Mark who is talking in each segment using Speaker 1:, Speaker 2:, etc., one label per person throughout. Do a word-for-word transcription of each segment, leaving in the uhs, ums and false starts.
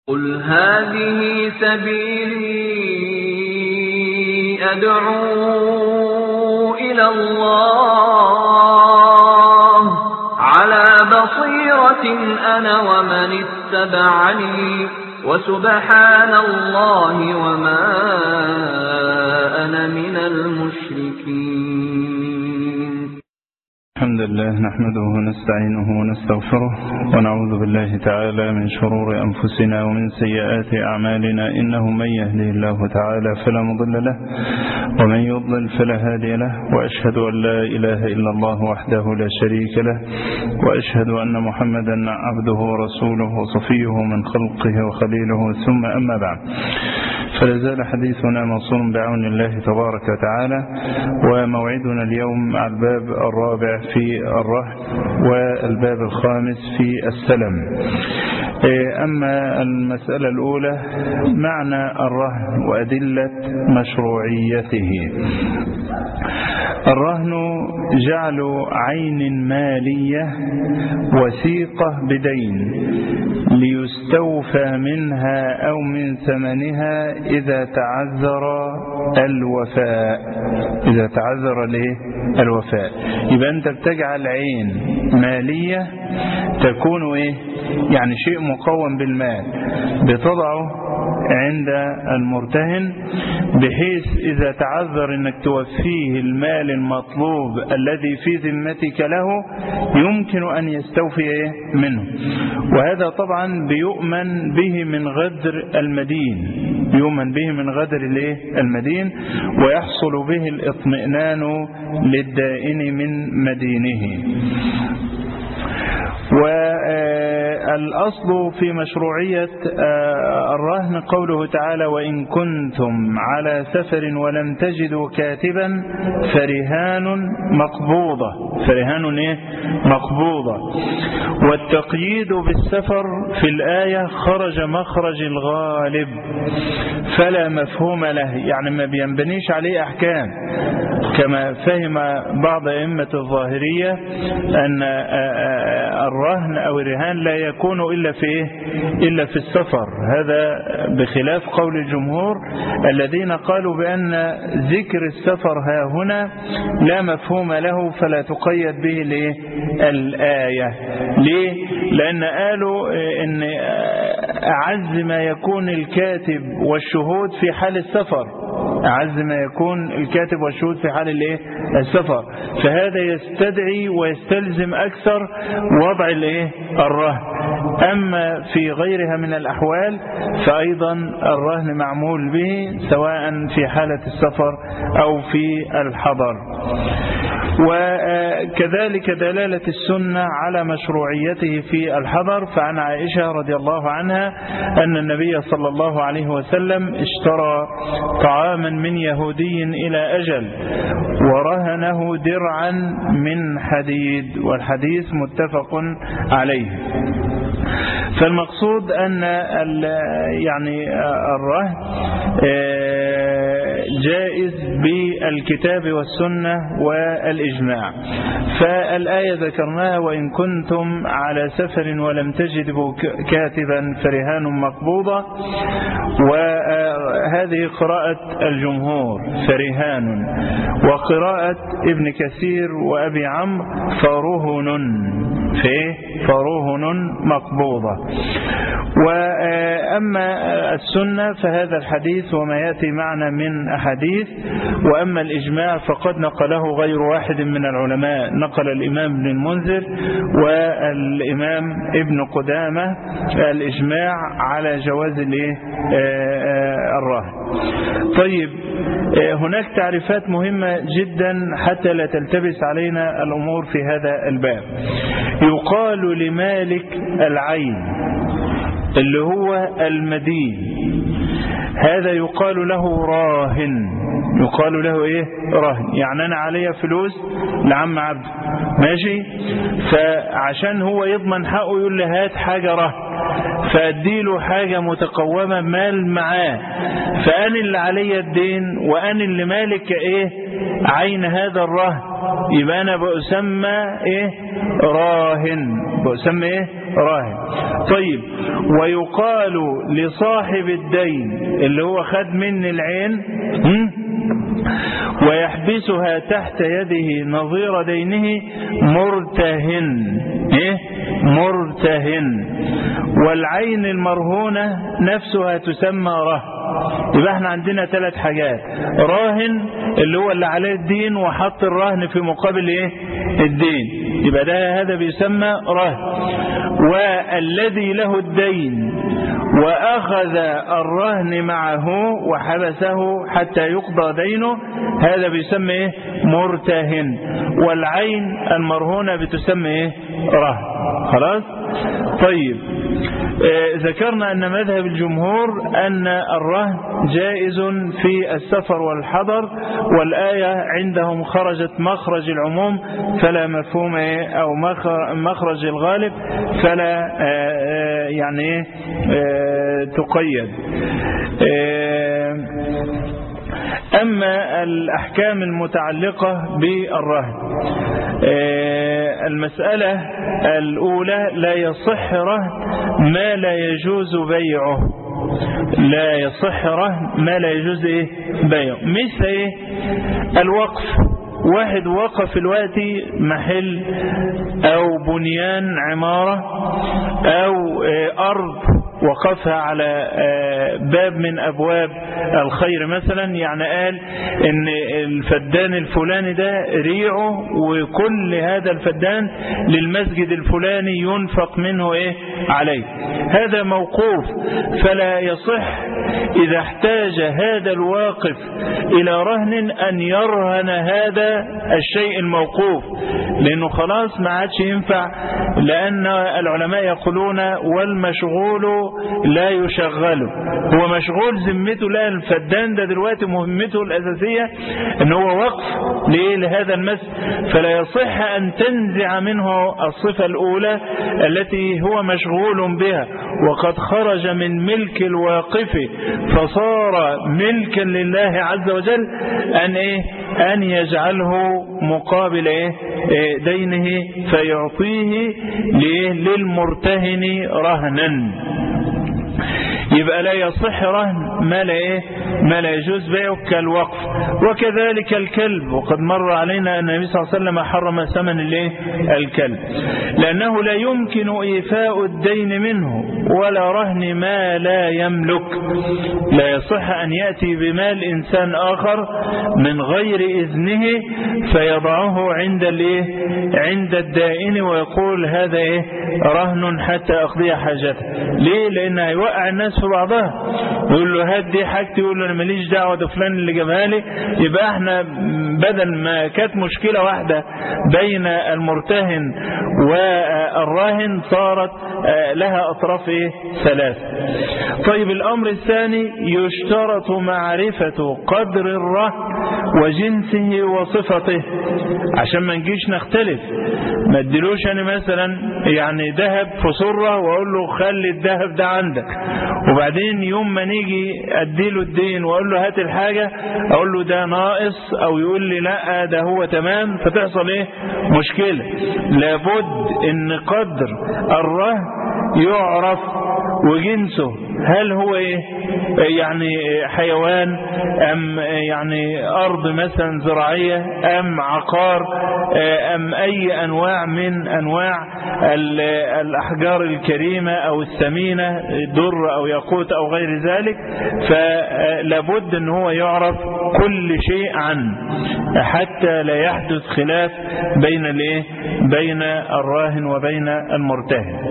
Speaker 1: قل هذه سبيلي أدعو إلى الله على بصيرة أنا ومن اتبعني وسبحان الله وما أنا من المشركين.
Speaker 2: الحمد لله نحمده ونستعينه ونستغفره ونعوذ بالله تعالى من شرور أنفسنا ومن سيئات أعمالنا، إنه من يهده الله تعالى فلا مضل له ومن يضلل فلا هادي له، وأشهد أن لا إله إلا الله وحده لا شريك له، وأشهد أن محمدا عبده ورسوله وصفيه من خلقه وخليله، ثم أما بعد، فلازال حديثنا موصول بعون الله تبارك وتعالى، وموعدنا اليوم مع الباب الرابع في الرهن والباب الخامس في السلم. أما المسألة الأولى معنى الرهن وأدلة مشروعيته. الرهن جعل عين مالية وثيقة بدين ليستوفى منها أو من ثمنها إذا تعذر الوفاء. إذا تعذر له الوفاء، يبقى أنت بتجعل عين مالية تكون إيه؟ يعني شيء مقوم بالمال، بتضعه عند المرتهن بحيث إذا تعذر أنك توفيه المال المطلوب الذي في ذمتك له يمكن أن يستوفي منه. وهذا طبعا بيؤمن به من غدر المدين، يؤمن به من غدر المدين، ويحصل به الاطمئنان للدائن من مدينه. والأصل في مشروعية الرهن قوله تعالى: وإن كنتم على سفر ولم تجدوا كاتبا فرهان مقبوضة. فرهان إيه؟ مقبوضة. والتقييد بالسفر في الآية خرج مخرج الغالب فلا مفهوم له، يعني ما بينبنيش عليه أحكام، كما فهم بعض أئمة الظاهرية أن الرهن أو الرهان لا يكون إلا في إيه؟ إلا في السفر. هذا بخلاف قول الجمهور الذين قالوا بأن ذكر السفر ها هنا لا مفهوم له فلا تقيد به ليه الآية. ليه؟ لأن قالوا إن أعز ما يكون الكاتب والشهود في حال السفر، أعز ما يكون الكاتب والشهود في حال الايه السفر، فهذا يستدعي ويستلزم أكثر وضع الايه الرهن. أما في غيرها من الأحوال فأيضا الرهن معمول به سواء في حالة السفر أو في الحضر. وكذلك دلالة السنة على مشروعيته في الحضر، فعن عائشة رضي الله عنها أن النبي صلى الله عليه وسلم اشترى طعاما من يهودي إلى أجل ورهنه درعا من حديد، والحديث متفق عليه. فالمقصود أن يعني الرهن جائز بالكتاب والسنة والإجماع. فالآية ذكرناها: وإن كنتم على سفر ولم تجدوا كاتبا فرهان مقبوضة، وهذه قراءة الجمهور فرهان، وقراءة ابن كثير وأبي عمرو فرهن في فرهن مقبوضة. وأما السنة فهذا الحديث وما يأتي معنا من أحاديث. وأما الإجماع فقد نقله غير واحد من العلماء، نقل الإمام ابن المنذر والإمام ابن قدامة الإجماع على جواز الرهن. طيب، هناك تعريفات مهمة جدا حتى لا تلتبس علينا الأمور في هذا الباب. يقال لمالك العين اللي هو المدين، هذا يقال له راهن. يقال له ايه؟ راهن. يعني انا عليا فلوس لعم عبد، ماشي، فعشان هو يضمن حقه يقول لي هات حاجة رهن، فأديله حاجة متقومة مال معاه، فأنا اللي عليا الدين وأنا اللي مالك ايه؟ عين هذا الرهن. يبقى أنا بأسمى إيه؟ راهن. بأسمى إيه؟ راهن. طيب ويقال لصاحب الدين اللي هو خد مني العين ويحبسها تحت يده نظير دينه مرتهن. إيه؟ مرتهن. والعين المرهونة نفسها تسمى رهن. يبقى احنا عندنا ثلاث حاجات: راهن اللي هو اللي عليه الدين وحط الرهن في مقابل ايه؟ الدين، يبقى ده هذا بيسمى رهن. والذي له الدين وأخذ الرهن معه وحبسه حتى يقضى دينه هذا بيسمى ايه؟ مرتهن. والعين المرهونة بتسمى ايه؟ رهن. خلاص. طيب آه ذكرنا أن مذهب الجمهور أن الرهن جائز في السفر والحضر، والآية عندهم خرجت مخرج العموم فلا مفهوم أو مخرج الغالب فلا آه يعني آه تقيد. آه أما الأحكام المتعلقة بالرهن، المسألة الأولى: لا يصح رهن ما لا يجوز بيعه. لا يصح رهن ما لا يجوز إيه؟ بيعه. مثل إيه؟ الوقف. واحد وقف الوقت محل أو بنيان عمارة أو أرض وقفها على باب من أبواب الخير مثلا، يعني قال إن الفدان الفلاني ده ريعه وكل هذا الفدان للمسجد الفلاني ينفق منه إيه عليه، هذا موقوف. فلا يصح إذا احتاج هذا الواقف إلى رهن أن يرهن هذا الشيء الموقوف، لأنه خلاص ما عادش ينفع، لأن العلماء يقولون والمشغول لا يشغله. هو مشغول ذمته، لا الفدان ده دلوقتي مهمته الأساسية ان هو وقف لهذا المسجد، فلا يصح أن تنزع منه الصفة الأولى التي هو مشغول بها وقد خرج من ملك الواقف فصار ملكا لله عز وجل أن إيه؟ أن يجعله مقابل إيه؟ دينه فيعطيه للمرتهن رهنا. يبقى لا يصح رهن ما لا إيه؟ ما لا يجوز بيعه كالوقف. وكذلك الكلب، وقد مر علينا أن النبي صلى الله عليه وسلم حرم ثمن الايه؟ الكلب، لأنه لا يمكن إيفاء الدين منه ولا رهن ما لا يملك. لا يصح أن يأتي بمال إنسان آخر من غير إذنه فيضعه عند الايه؟ عند الدائن ويقول هذا إيه؟ رهن حتى أقضي حاجته. ليه؟ لأنه هيوقع الناس في بعضها، يقول له هات دي حاجتي، يقول له أنا ماليش دعوة ده فلان اللي جابها لي. يبقى احنا بدل ما كانت مشكلة واحدة بين المرتهن والراهن صارت لها أطراف إيه؟ ثلاث. طيب الأمر الثاني: يشترط معرفة قدر الرهن وجنسه وصفته عشان ما نجيش نختلف. ما اديلوش أنا مثلا يعني ذهب في صرة وأقول له خلي الذهب ده عندك، وبعدين يوم ما نيجي اديله الدين واقول له هات الحاجة اقول له ده ناقص او يقول لي لا ده هو تمام، فتحصل ايه؟ مشكلة. لابد ان قدر الرهن يعرف وجنسه، هل هو ايه؟ يعني حيوان ام يعني ارض مثلا زراعية ام عقار ام اي انواع من انواع الاحجار الكريمة او الثمينة، در او ياقوت او غير ذلك. فلابد ان هو يعرف كل شيء عنه حتى لا يحدث خلاف بين الايه؟ بين الراهن وبين المرتهن.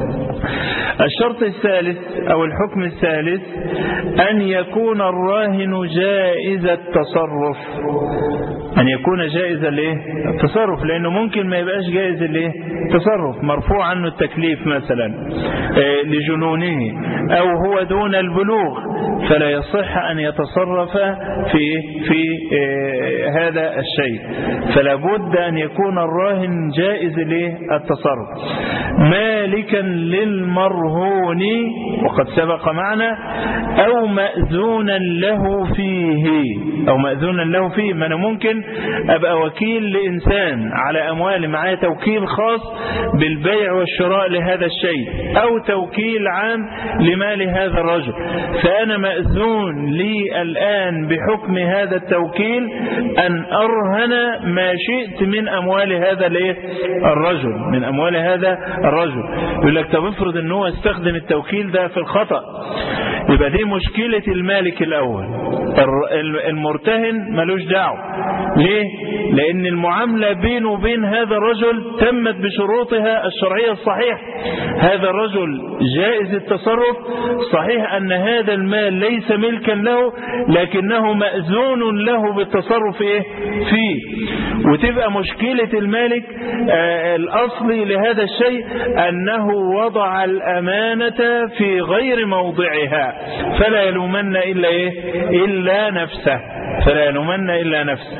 Speaker 2: الشرط الثالث أو الحكم الثالث: أن يكون الراهن جائز التصرف. أن يكون جائز الايه؟ التصرف، لأنه ممكن ما يبقاش جائز الايه؟ التصرف، مرفوع عنه التكليف مثلا لجنونه، أو هو دون البلوغ فلا يصح أن يتصرف في في هذا الشيء، فلا بد أن يكون الراهن جائز للتصرف. مالكا للمرهون وقد سبق معنا، أو مأذونا له فيه، أو مأذونا له فيه. ما أنا ممكن أبقى وكيل لإنسان على أموال معاه توكيل خاص بالبيع والشراء لهذا الشيء، أو توكيل عام لمال هذا الرجل، فأنا مأذون لي الآن بحكم هذا التوكيل أن أرهن ما شئت من أموال هذا الرجل، من أموال هذا الرجل. يقول لك طب افرض أنه هو استخدم التوكيل ده في الخطأ، يبقى دي مشكلة المالك الأول. المرتهن ملوش دعوة. ليه؟ لأن المعاملة بينه وبين هذا الرجل تمت بشروطها الشرعية الصحيحة. هذا الرجل جائز التصرف، صحيح أن هذا المال ليس ملكا له، لكنه مأذون له بالتصرف إيه؟ فيه. وتبقى مشكلة المالك آه الأصلي لهذا الشيء أنه وضع الأمانة في غير موضعها، فلا يلومن إلا إيه؟ إلا نفسه، فلا يلومن إلا نفسه.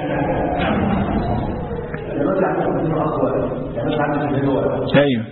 Speaker 2: أيوه.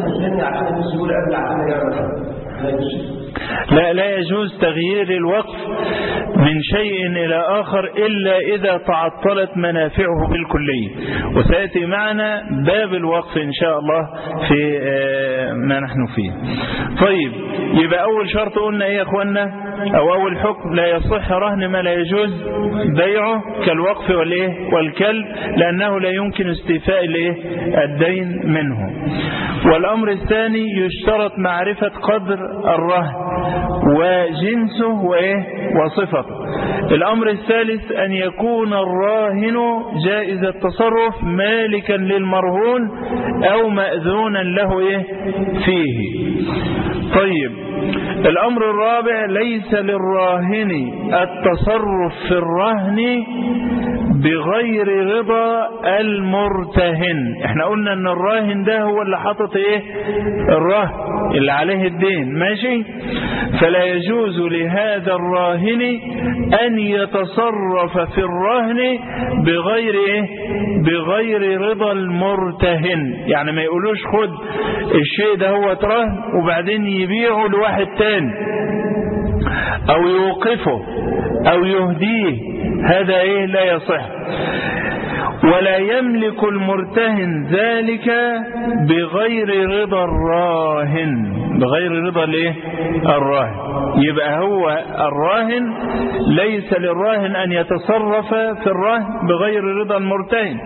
Speaker 2: لا لا يجوز تغيير الوقف من شيء إلى آخر إلا إذا تعطلت منافعه بالكلية، وسيأتي معنا باب الوقف إن شاء الله في ما نحن فيه. طيب، يبقى أول شرط قلنا إيه يا أخوانا، أو أول حكم، لا يصح رهن ما لا يجوز بيعه كالوقف والإيه والكلب، لأنه لا يمكن استيفاء الإيه الدين منه. والأمر الثاني يشترط معرفة قدر الرهن وجنسه وإيه وصفته. الأمر الثالث أن يكون الراهن جائز التصرف مالكا للمرهون أو مأذونا له إيه فيه. طيب، الأمر الرابع ليس للراهن التصرف في الرهن بغير رضا المرتهن. احنا قلنا ان الراهن ده هو اللي حاطط ايه الرهن اللي عليه الدين، ماشي؟ فلا يجوز لهذا الراهن ان يتصرف في الرهن بغير ايه بغير رضا المرتهن. يعني ما يقولوش خد الشيء ده هو رهن وبعدين يبيعه لواحد تاني او يوقفه او يهديه، هذا ايه لا يصح. ولا يملك المرتهن ذلك بغير رضا الراهن، بغير رضا الايه الراهن. يبقى هو الراهن ليس للراهن ان يتصرف في الرهن بغير رضا المرتهن.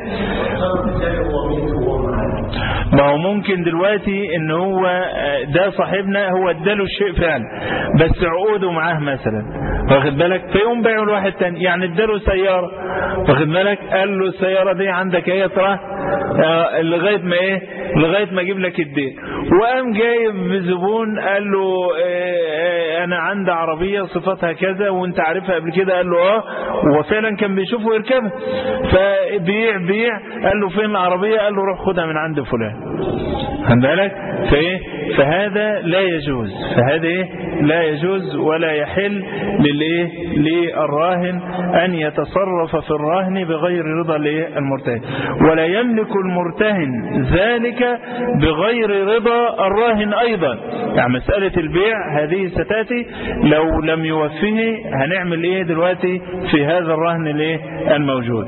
Speaker 2: ما هو ممكن دلوقتي ان هو ده صاحبنا هو اداله الشيء فعلا بس عقوده معاه مثلا، واخد بالك، فيقوم بيعه لواحد تاني. يعني اداله سيارة، واخد بالك، قال له السيارة دي عندك ايه ترى آه لغاية ما ايه لغاية ما اجيب لك الدين. وقام جايب زبون قال له آه انا عندي عربية صفتها كذا وانت عارفها قبل كده، قال له اه، وفعلا كان بيشوفه يركبها، فبيع بيع قال له فين العربية، قال له روح خدها من عند فلان، خد بالك. فايه فهذا لا يجوز، فهذا ايه لا يجوز ولا يحل للايه للراهن ان يتصرف في الرهن بغير رضا المرتهن. ولا يملك المرتهن ذلك بغير رضا الراهن ايضا. يعني مسألة البيع هذه ستاتي، لو لم يوفيه هنعمل ايه دلوقتي في هذا الرهن الايه الموجود.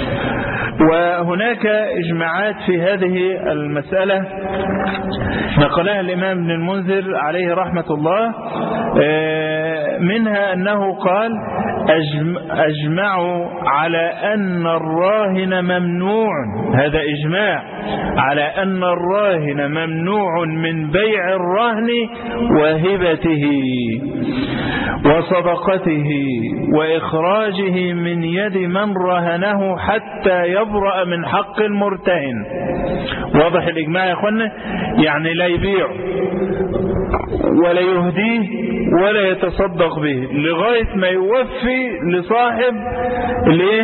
Speaker 2: وهناك اجماعات في هذه المسألة نقلها الإمام ابن المنذر عليه رحمة الله، منها أنه قال أجمعوا على أن الراهن ممنوع، هذا إجماع على أن الراهن ممنوع من بيع الرهن وهبته وصدقته وإخراجه من يد من رهنه حتى يبرأ من حق المرتهن. واضح الإجماع يا أخوانا؟ يعني لا يبيع ولا يهديه ولا يتصدق به لغاية ما يوفي لصاحب الايه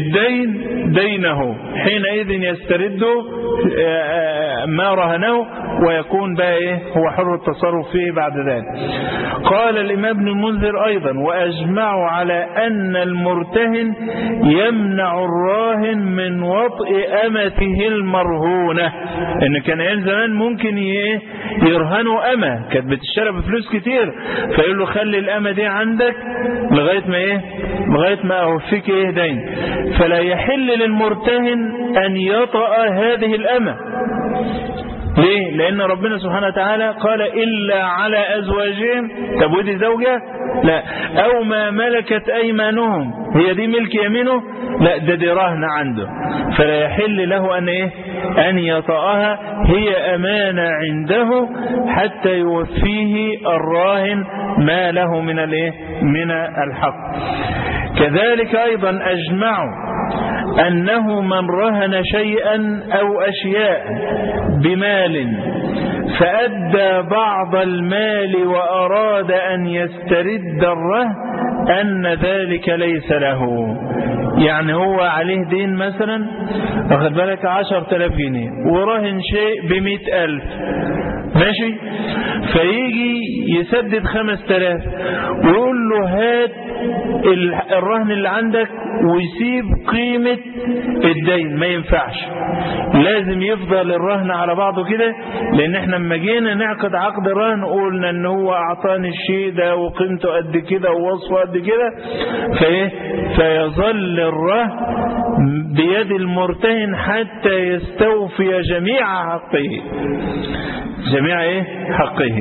Speaker 2: الدين دينه، حينئذ يسترد ما رهنه ويكون بقى إيه هو حر التصرف فيه بعد ذلك. قال الإمام ابن المنذر أيضا وأجمعوا على أن المرتهن يمنع الراهن من وطئ أمته المرهونة. إن كان أيام زمان ممكن يرهنوا أمة كانت بتشترى بفلوس كتير، فيقول له خلي الأمة دي عندك لغاية ما إيه لغاية ما أوفيك إيه دين. فلا يحل للمرتهن أن يطأ هذه الأمة. ليه؟ لأن ربنا سبحانه وتعالى قال إلا على أزواجهم. طب ودي زوجة؟ لا. أو ما ملكت أيمانهم، هي دي ملك يمينه؟ لا، ده دي رهن عنده، فلا يحل له أن إيه أن يطأها، هي أمانة عنده حتى يوفيه الراهن ما له من الإيه من الحق. كذلك أيضا أجمعوا أنه من رهن شيئا أو أشياء بمال فأدى بعض المال وأراد أن يسترد الرهن أن ذلك ليس له. يعني هو عليه دين مثلا أخذ بالك عشر تلاف جنيه ورهن شيء بمئة ألف، ماشي، فيجي يسدد خمس تلاف ويقول له هات الرهن اللي عندك ويسيب قيمة الدين. ما ينفعش، لازم يفضل الرهن على بعضه كده، لان احنا لما جينا نعقد عقد الرهن قلنا ان هو اعطاني الشيء ده وقيمته قد كده ووصفه قد كده، فايه فيظل الرهن بيد المرتهن حتى يستوفي جميع حقه جميع ايه حقه.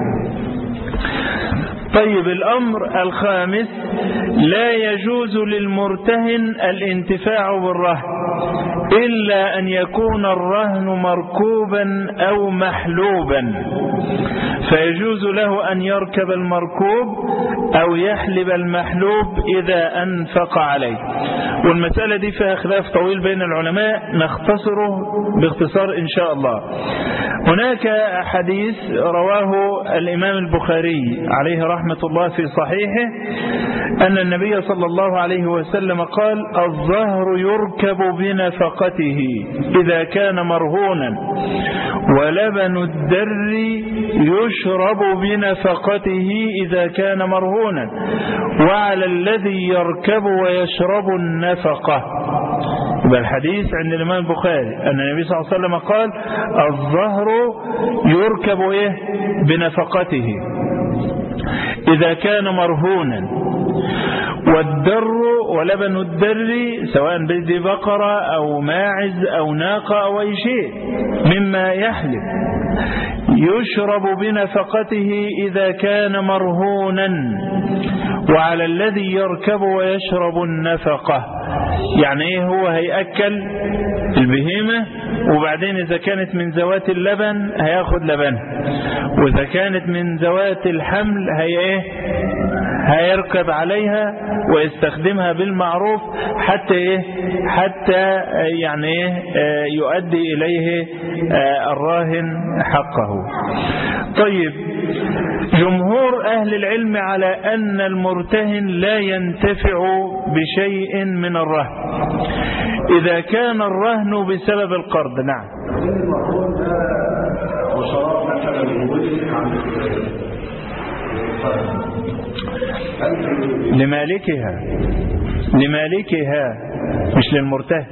Speaker 2: طيب الأمر الخامس لا يجوز للمرتهن الانتفاع بالرهن إلا أن يكون الرهن مركوبا أو محلوبا، فيجوز له أن يركب المركوب أو يحلب المحلوب إذا أنفق عليه. والمسألة دي فيها خلاف طويل بين العلماء، نختصره باختصار إن شاء الله. هناك حديث رواه الإمام البخاري عليه رحمة الله في صحيحه أن النبي صلى الله عليه وسلم قال الظهر يركب بنفقته إذا كان مرهونا، ولبن الدر يشرب بنفقته إذا كان مرهونا، وعلى الذي يركب ويشرب النفقة. يبقى الحديث عند الإمام البخاري أن النبي صلى الله عليه وسلم قال الظهر يركب إيه بنفقته إذا كان مرهونا، والدر ولبن الدر سواء بدي بقرة أو ماعز أو ناقة أو أي شيء مما يحلب يشرب بنفقته إذا كان مرهونا، وعلى الذي يركب ويشرب النفقة. يعني ايه هو هيأكل البهيمة، وبعدين إذا كانت من ذوات اللبن هياخد لبن، وإذا كانت من ذوات الحمل هي ايه هيركب عليها ويستخدمها بالمعروف حتى ايه حتى يعني ايه يؤدي إليه الراهن حقه. طيب جمهور أهل العلم على أن المرتهن لا ينتفع بشيء من الرهن إذا كان الرهن بسبب القرض. نعم. لمالكها لمالكها مش للمرتهن.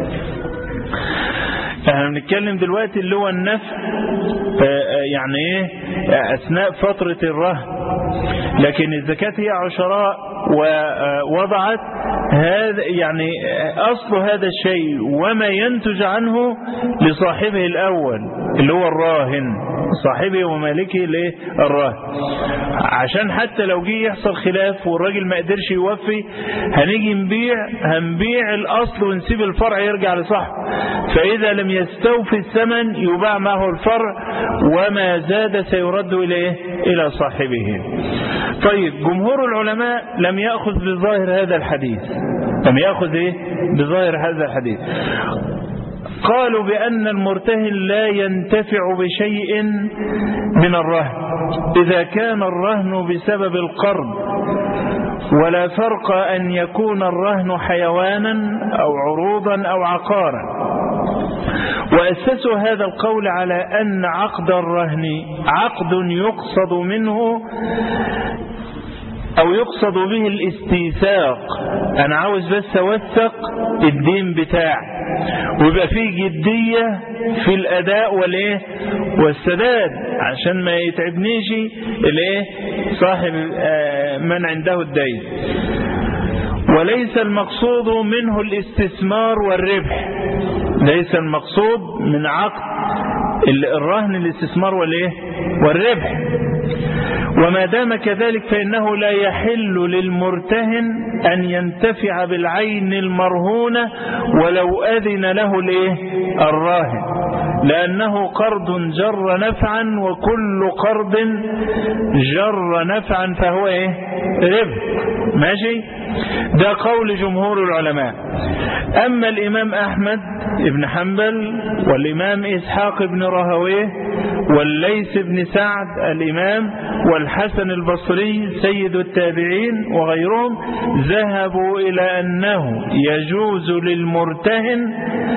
Speaker 2: احنا بنتكلم دلوقتي اللي هو النفع يعني ايه اثناء فترة الرهن، لكن الزكاة هي عشراء ووضعت هذا يعني اصل هذا الشيء وما ينتج عنه لصاحبه الاول اللي هو الراهن، صاحبه ومالكه للراهن، عشان حتى لو جه يحصل خلاف والراجل ما قدرش يوفي هنيجي نبيع هنبيع الاصل ونسيب الفرع يرجع لصاحبه، فاذا لم يستوفي الثمن يباع معه الفرع وما زاد سيرد اليه الى صاحبه. طيب جمهور العلماء لم يأخذ بظاهر هذا الحديث، لم يأخذ ايه بظاهر هذا الحديث، قالوا بأن المرتهن لا ينتفع بشيء من الرهن إذا كان الرهن بسبب القرض، ولا فرق أن يكون الرهن حيوانا أو عروضا أو عقارا، وأسسوا هذا القول على أن عقد الرهن عقد يقصد منه أو يقصد به الاستيثاق، أنا عاوز بس أوثق الدين بتاعي ويبقى فيه جدية في الأداء والإيه والسداد عشان ما يتعبنيش الإيه صاحب من عنده الدين. وليس المقصود منه الاستثمار والربح، ليس المقصود من عقد الرهن الاستثمار والإيه والربح. وما دام كذلك فإنه لا يحل للمرتهن أن ينتفع بالعين المرهونة ولو أذن له الإيه الراهن، لأنه قرض جر نفعا، وكل قرض جر نفعا فهو إيه ربح. ماشي، ده قول جمهور العلماء. أما الإمام أحمد بن حنبل والإمام إسحاق بن راهويه والليث بن سعد الإمام والحسن البصري سيد التابعين وغيرهم ذهبوا إلى أنه يجوز للمرتهن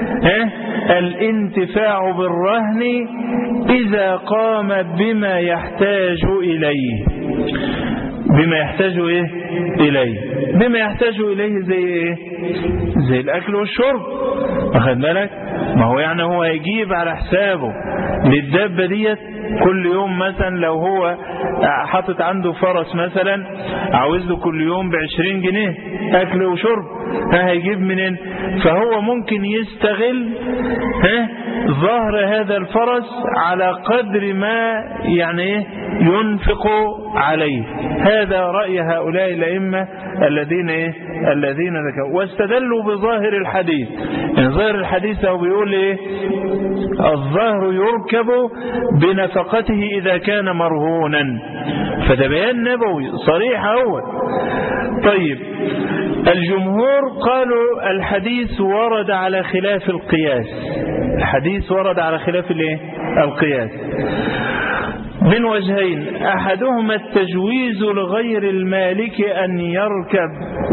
Speaker 2: الانتفاع بالرهن إذا قام بما يحتاج إليه. بما يحتاج إيه إليه بما يحتاج إليه زي إيه زي الأكل والشرب، أخذ بالك؟ ما هو يعني هو يجيب على حسابه للدابة ديت كل يوم، مثلا لو هو حاطط عنده فرس مثلا عاوز له كل يوم بعشرين جنيه أكل وشرب، ها هيجيب منين؟ فهو ممكن يستغل ها ظهر هذا الفرس على قدر ما يعني ينفق عليه. هذا رأي هؤلاء الأئمة الذين إيه؟ الذين ذكروا واستدلوا بظاهر الحديث. يعني ظاهر الحديث هو بيقول إيه؟ الظهر يركب بنفقته إذا كان مرهونا، فده بيان نبوي صريح أول. طيب الجمهور قالوا الحديث ورد على خلاف القياس، الحديث ورد على خلاف الايه القياس من وجهين، أحدهما التجويز لغير المالك أن يركب،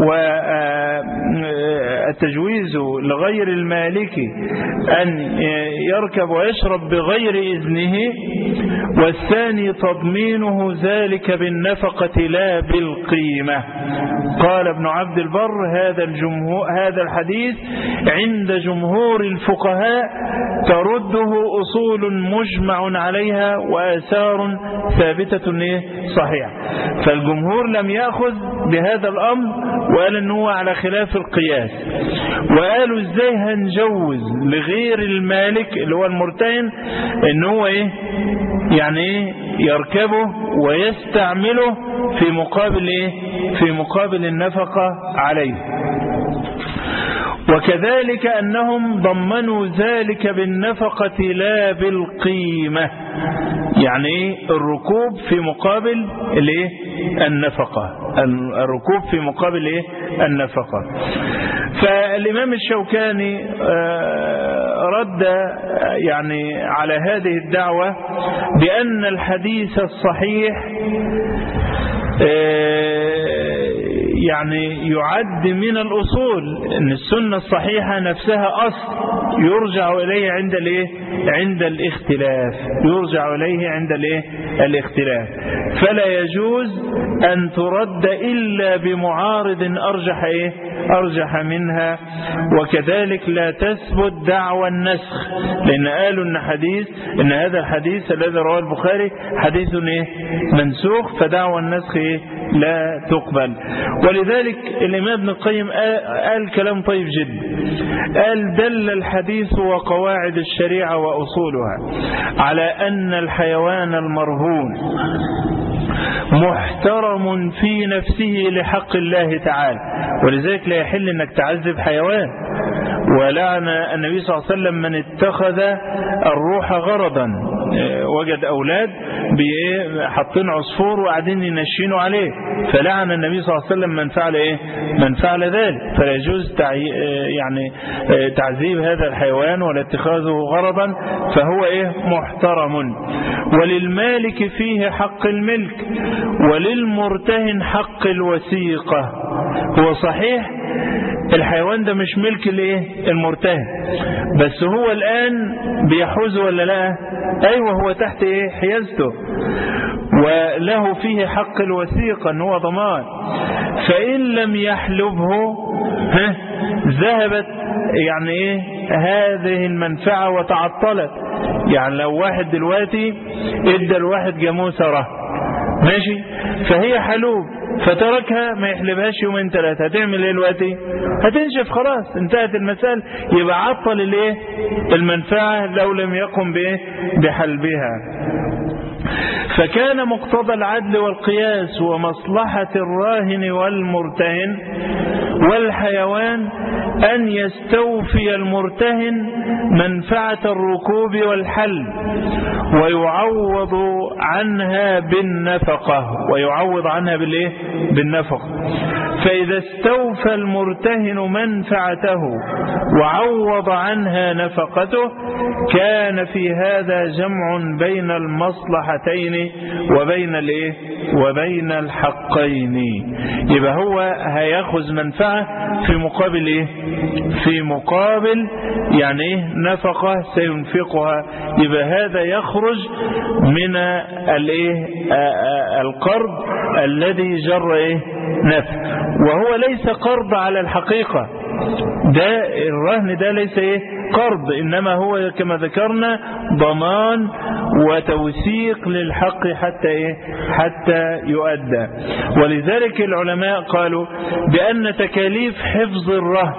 Speaker 2: والتجويز لغير المالك أن يركب ويشرب بغير إذنه، والثاني تضمينه ذلك بالنفقة لا بالقيمة. قال ابن عبد البر هذا الجمهور هذا الحديث عند جمهور الفقهاء ترده أصول مجمع عليها وآثار ثابتة صحيحة. فالجمهور لم يأخذ بهذا الأمر وقال أنه على خلاف القياس، وقالوا ازاي هنجوز لغير المالك اللي هو المرتهن أنه إيه يعني إيه يركبه ويستعمله في مقابل إيه في مقابل النفقة عليه. وكذلك أنهم ضمنوا ذلك بالنفقة لا بالقيمة، يعني الركوب في مقابل الايه النفقة، الركوب في مقابل ايه النفقة. فالإمام الشوكاني رد يعني على هذه الدعوة بأن الحديث الصحيح يعني يعد من الأصول، أن السنة الصحيحة نفسها أصل يرجع إليه عند الايه عند الاختلاف يرجع إليه عند الايه الاختلاف فلا يجوز أن ترد إلا بمعارض أرجح إيه أرجح منها. وكذلك لا تثبت دعوى النسخ، لأن قالوا إن حديث إن هذا الحديث الذي رواه البخاري حديث إيه منسوخ، فدعوى النسخ إيه لا تقبل. ولذلك الإمام ابن القيم قال كلام طيب جدا، قال دل الحديث وقواعد الشريعة وأصولها على أن الحيوان المرهون محترم في نفسه لحق الله تعالى، ولذلك لا يحل أنك تعذب حيوان. ولعن النبي صلى الله عليه وسلم من اتخذ الروح غرضا، وجد أولاد حاطين عصفور وقاعدين ينشينوا عليه، فلعن النبي صلى الله عليه وسلم من فعل إيه من فعل ذلك. فلا يجوز يعني تعذيب هذا الحيوان ولا اتخاذه غرضا، فهو إيه محترم. وللمالك فيه حق الملك، وللمرتهن حق الوثيقة. هو صحيح الحيوان ده مش ملك الايه المرتهن، بس هو الآن بيحوزه ولا لا؟ ايوه، هو تحت ايه حيازته، وله فيه حق الوثيقة ان هو ضمان. فإن لم يحلبه ها ذهبت يعني ايه هذه المنفعة وتعطلت. يعني لو واحد دلوقتي ادى الواحد جاموسة رهن ماشي، فهي حلوب فتركها ما يحلبهاش يومين ثلاثة، هتعمل ايه دلوقتي؟ هتنشف خلاص، انتهت المسألة. يبقى عطل الايه المنفعة لو لم يقم بايه بحلبها. فكان مقتضى العدل والقياس ومصلحة الراهن والمرتهن والحيوان أن يستوفي المرتهن منفعة الركوب والحل ويعوض عنها بالنفقة، ويعوض عنها بالإيه؟ بالنفقة. فإذا استوفى المرتهن منفعته وعوض عنها نفقته كان في هذا جمع بين المصلحتين وبين الايه وبين الحقين. يبقى هو هياخذ منفعة في مقابل ايه في مقابل يعني ايه نفقة سينفقها. يبقى هذا يخرج من الايه القرض الذي جر ايه نفع، وهو ليس قرض على الحقيقة. ده الرهن ده ليس ايه قرض، انما هو كما ذكرنا ضمان وتوثيق للحق حتى ايه حتى يؤدى. ولذلك العلماء قالوا بأن تكاليف حفظ الرهن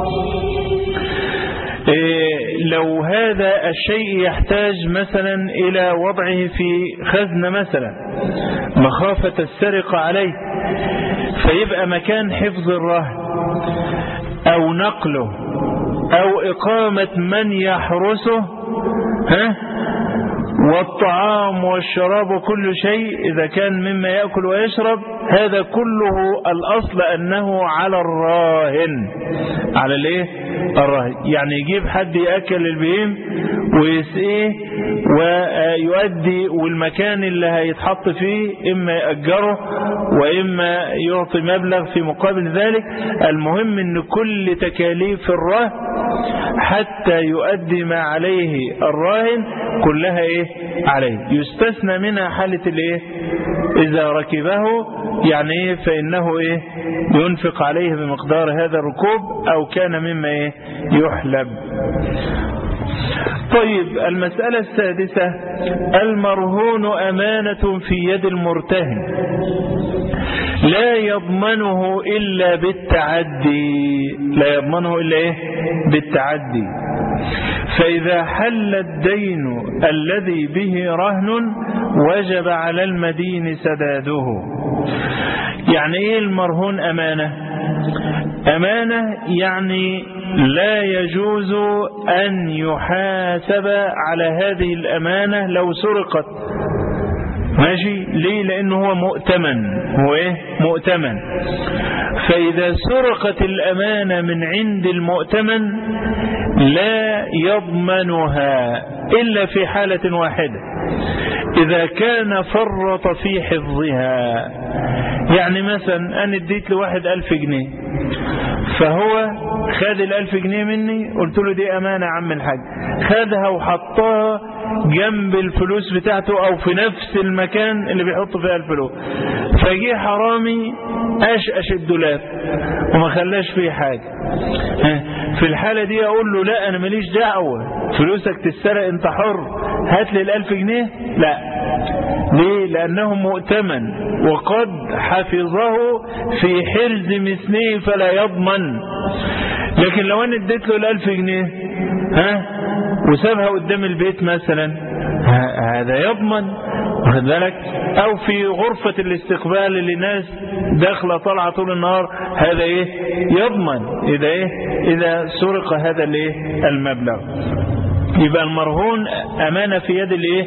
Speaker 2: إيه لو هذا الشيء يحتاج مثلا إلى وضعه في خزنة مثلا مخافة السرقة عليه، فيبقى مكان حفظ الرهن أو نقله أو إقامة من يحرسه ها والطعام والشراب وكل شيء إذا كان مما يأكل ويشرب، هذا كله الأصل أنه على الراهن. على الايه الراهن يعني يجيب حد يأكل البهيم ويسقيه ويؤدي، والمكان اللي هيتحط فيه إما يأجره وإما يعطي مبلغ في مقابل ذلك. المهم أن كل تكاليف الرهن حتى يؤدي ما عليه الراهن كلها إيه عليه. يستثنى منها حالة الإيه إذا ركبه يعني إيه فإنه إيه ينفق عليه بمقدار هذا الركوب أو كان مما إيه يحلب. طيب المسألة السادسة المرهون أمانة في يد المرتهن لا يضمنه إلا بالتعدي، لا يضمنه إلا إيه بالتعدي. فإذا حل الدين الذي به رهن وجب على المدين سداده. يعني إيه المرهون أمانة؟ أمانة يعني لا يجوز أن يحاسب على هذه الأمانة لو سرقت. ماشي ليه؟ لأنه هو مؤتمن، هو إيه مؤتمن. فإذا سرقت الأمانة من عند المؤتمن لا يضمنها إلا في حالة واحدة، إذا كان فرط في حفظها. يعني مثلا أنا اديت لواحد ألف جنيه فهو خد الألف جنيه مني، قلت له دي أمانة يا عم الحاج، خدها وحطها جنب الفلوس بتاعته أو في نفس المكان اللي بيحط فيها الفلوس، فجي حرامي أشأش الدولاب وما خلاش فيه حاجة. في الحالة دي أقول له لا أنا ماليش دعوة، فلوسك تتسرق أنت حر، هات لي الألف جنيه؟ لا. ليه؟ لأنه مؤتمن وقد حفظه في حرز مثله فلا يضمن. لكن لو أنا اديت له الألف جنيه ها وسابها قدام البيت مثلا هذا يضمن، واخد بالك؟ أو في غرفة الاستقبال اللي ناس داخله طالعه طول النهار، هذا ايه يضمن إذا ايه إذا سرق هذا الايه المبلغ. يبقى المرهون أمانة في يد الايه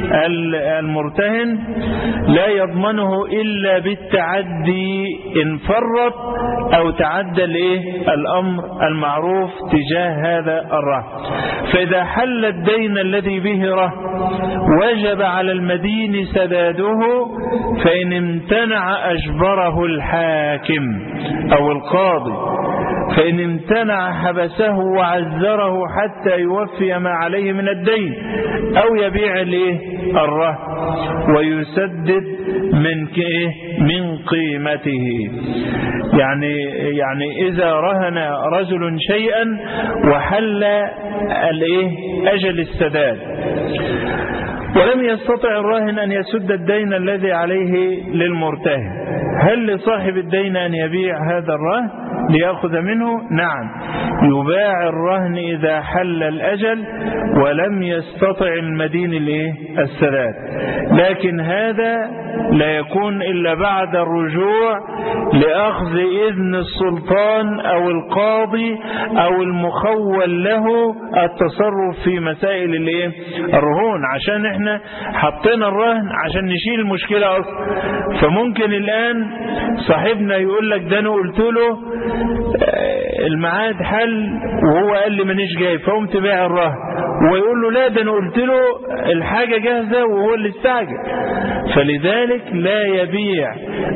Speaker 2: المرتهن لا يضمنه إلا بالتعدي إن فرط أو تعدى الايه الأمر المعروف تجاه هذا الرهن. فإذا حل الدين الذي به رهن وجب على المدين سداده، فإن امتنع أجبره الحاكم أو القاضي. فإن امتنع حبسه وعذره حتى يوفي ما عليه من الدين، أو يبيع الايه الرهن ويسدد من ايه من قيمته. يعني يعني إذا رهن رجل شيئا وحل الايه أجل السداد ولم يستطع الراهن أن يسد الدين الذي عليه للمرتهن، هل لصاحب الدين أن يبيع هذا الرهن ليأخذ منه؟ نعم، يباع الرهن إذا حل الأجل ولم يستطع المدين السداد، لكن هذا لا يكون إلا بعد الرجوع لأخذ إذن السلطان أو القاضي أو المخول له التصرف في مسائل الرهون، عشان احنا حطينا الرهن عشان نشيل المشكلة أصلا. فممكن الآن صاحبنا يقول لك ده أنا قلت له الميعاد حل وهو قال لي مانيش جاي فقمت بيع الرهن، ويقول له لا ده أنا قلت له الحاجة جاهزة وهو اللي استعجل. فلذلك لا يبيع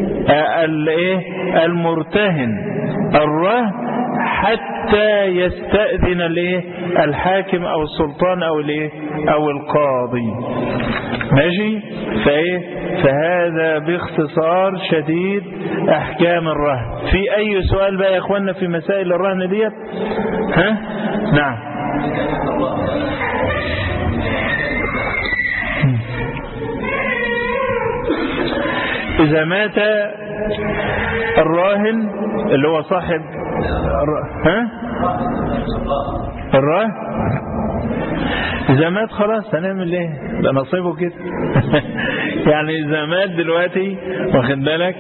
Speaker 2: المرتهن الرهن حتى يستأذن الحاكم أو السلطان أو أو القاضي. ماشي؟ فإيه؟ فهذا باختصار شديد أحكام الرهن. في أي سؤال بقى يا أخوانا في مسائل الرهن ديت؟ ها؟ نعم. إذا مات الراهن اللي هو صاحب ها الراهن إذا مات خلاص هنعمل ايه؟ ده نصيبه كده. يعني إذا مات دلوقتي واخد بالك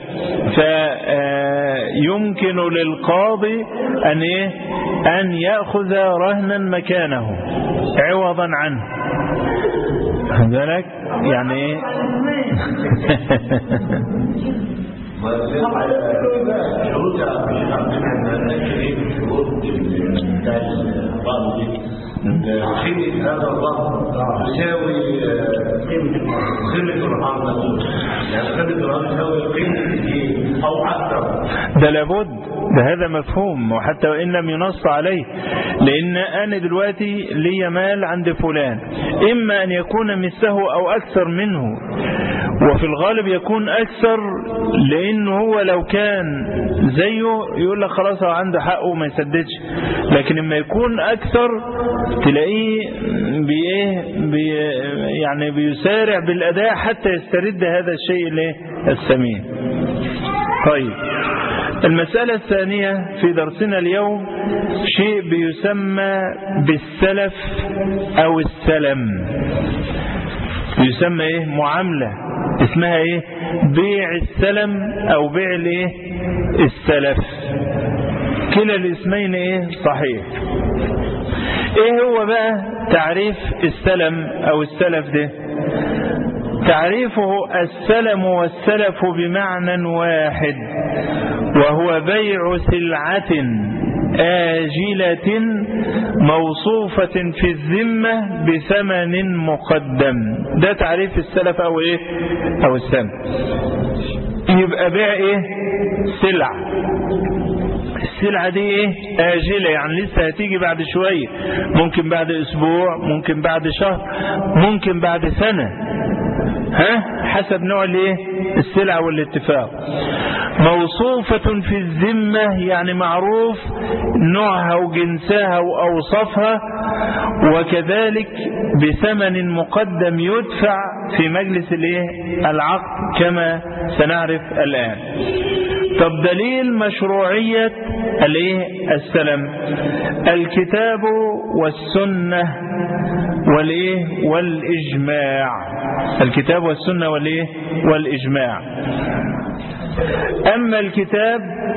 Speaker 2: فيمكن للقاضي أن ايه أن يأخذ رهنا مكانه عوضا عنه، واخد بالك يعني ايه.
Speaker 3: قيمة هذا الرهن تساوي قيمة الرهن، يعني قيمة الرهن تساوي قيمة أو أكثر.
Speaker 2: ده لابد، ده هذا مفهوم وحتى وإن لم ينص عليه، لأن أنا دلوقتي لي مال عند فلان إما أن يكون مثله أو أكثر منه، وفي الغالب يكون أكثر لأنه هو لو كان زيه يقول لك خلاص هو عنده حقه وما يسددش، لكن لما يكون أكثر تلاقيه بإيه بي يعني بيسارع بالأداء حتى يسترد هذا الشيء الثمين. طيب المسألة الثانية في درسنا اليوم شيء بيسمى بالسلف أو السلم، يسمى ايه معاملة اسمها ايه بيع السلم او بيع الايه السلف، كلا الاسمين ايه صحيح. ايه هو بقى تعريف السلم او السلف ده؟ تعريفه السلم والسلف بمعنى واحد، وهو بيع سلعة آجلة موصوفة في الذمة بثمن مقدم. ده تعريف السلف أو إيه أو السلم. يبقى بيع إيه سلعة، السلعة دي إيه آجلة يعني لسه هتيجي بعد شوية، ممكن بعد أسبوع، ممكن بعد شهر، ممكن بعد سنة، ها حسب نوع الايه السلعة والاتفاق. موصوفة في الذمة يعني معروف نوعها وجنسها وأوصافها، وكذلك بثمن مقدم يدفع في مجلس الايه العقد كما سنعرف الآن. طب دليل مشروعية الايه السلم؟ الكتاب والسنة والايه والإجماع، الكتاب والسنة والايه والإجماع. أما الكتاب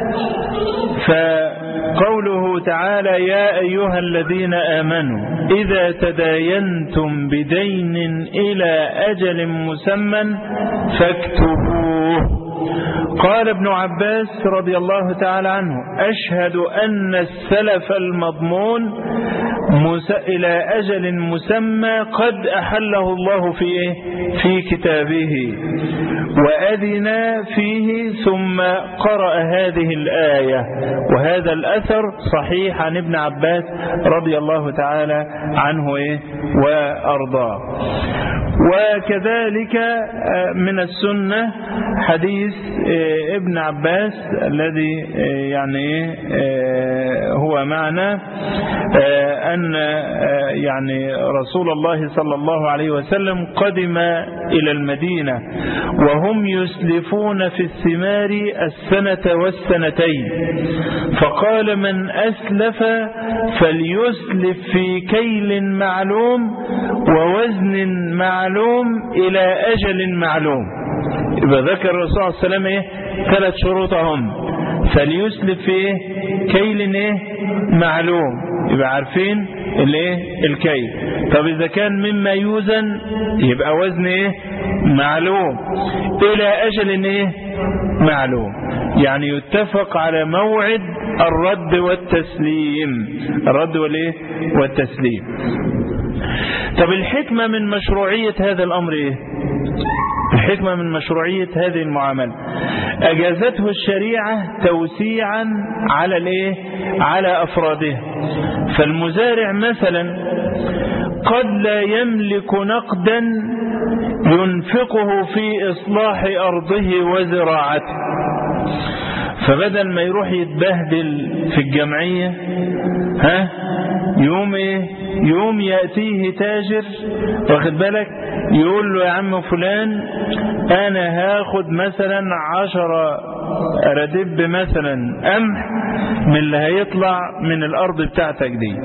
Speaker 2: فقوله تعالى يا أيها الذين آمنوا إذا تداينتم بدين إلى أجل مسمى فاكتبوه. قال ابن عباس رضي الله تعالى عنه: أشهد أن السلف المضمون إلى أجل مسمى قد أحله الله في إيه؟ في كتابه وأذن فيه، ثم قرأ هذه الآية. وهذا الأثر صحيح عن ابن عباس رضي الله تعالى عنه إيه؟ وأرضاه. وكذلك من السنة حديث ابن عباس الذي يعني هو معنا، أن يعني رسول الله صلى الله عليه وسلم قدم إلى المدينة وهم يسلفون في الثمار السنة والسنتين، فقال: من أسلف فليسلف في كيل معلوم ووزن معلوم إلى أجل معلوم. يبقى ذكر الرسول صلى الله عليه وسلم إيه؟ ثلاث شروطهم. فليسلف في إيه؟ كيل إيه؟ معلوم، يبقى عارفين الايه؟ الكيل. طب إذا كان مما يوزن يبقى وزن إيه؟ معلوم إلى أجل إيه؟ معلوم، يعني يتفق على موعد الرد والتسليم، الرد والإيه؟ والتسليم. طب الحكمة من مشروعية هذا الأمر إيه؟ الحكمة من مشروعية هذه المعاملة أجازته الشريعة توسيعا على الإيه؟ على أفراده. فالمزارع مثلا قد لا يملك نقدا ينفقه في إصلاح أرضه وزراعته، فبدل ما يروح يتبهدل في الجمعية ها يوم إيه؟ يوم يأتيه تاجر واخد بالك يقول له: يا عم فلان أنا هاخد مثلا عشرة ردب مثلا قمح من اللي هيطلع من الأرض بتاعتك دي،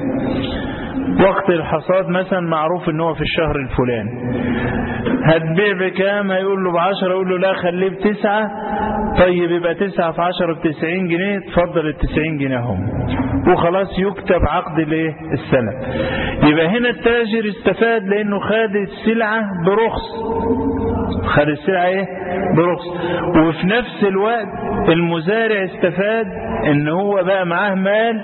Speaker 2: وقت الحصاد مثلا معروف ان هو في الشهر الفلاني، هتبيع بكام؟ هيقول له بعشرة، يقول له لا خليه بتسعة. طيب يبقى تسعة في عشرة بتسعين جنيه، تفضل التسعين جنيه هم، وخلاص يكتب عقد الايه؟ السلف. يبقى هنا التاجر استفاد لانه خد السلعة برخص، خد السلعة ايه؟ برخص. وفي نفس الوقت المزارع استفاد ان هو بقى معاه مال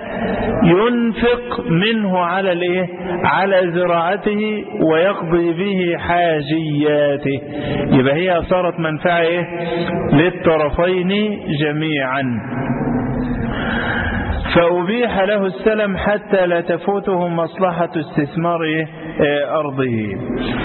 Speaker 2: ينفق منه على الايه؟ على زراعته ويقضي به حاجياته. يبقى هي صارت منفعة ايه؟ للطرفين جميعا. فأبيح له السلم حتى لا تفوته مصلحة استثمار إيه؟ أرضه.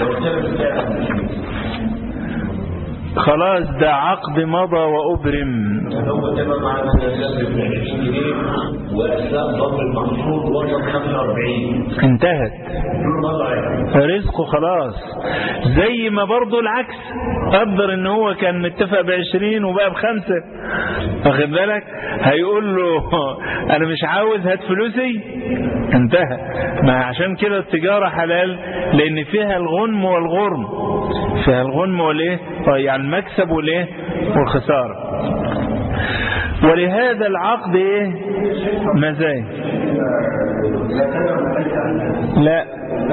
Speaker 2: خلاص ده عقد مضى وأبرم.
Speaker 3: هو تمام معنا عشرين جنيه وأسلاء ضرب المحصول وصل خمسة وأربعين،
Speaker 2: انتهت رزقه خلاص. زي ما برضو العكس، قدر ان هو كان متفق بعشرين وبقى بخمسة، واخد بالك؟ هيقول له انا مش عاوز، هات فلوسي، انتهى. ما عشان كده التجارة حلال، لان فيها الغنم والغرم، فيها الغنم والايه؟ يعني المكسب والايه؟ والخسارة. ولهذا العقد ايه؟ مزايا. لا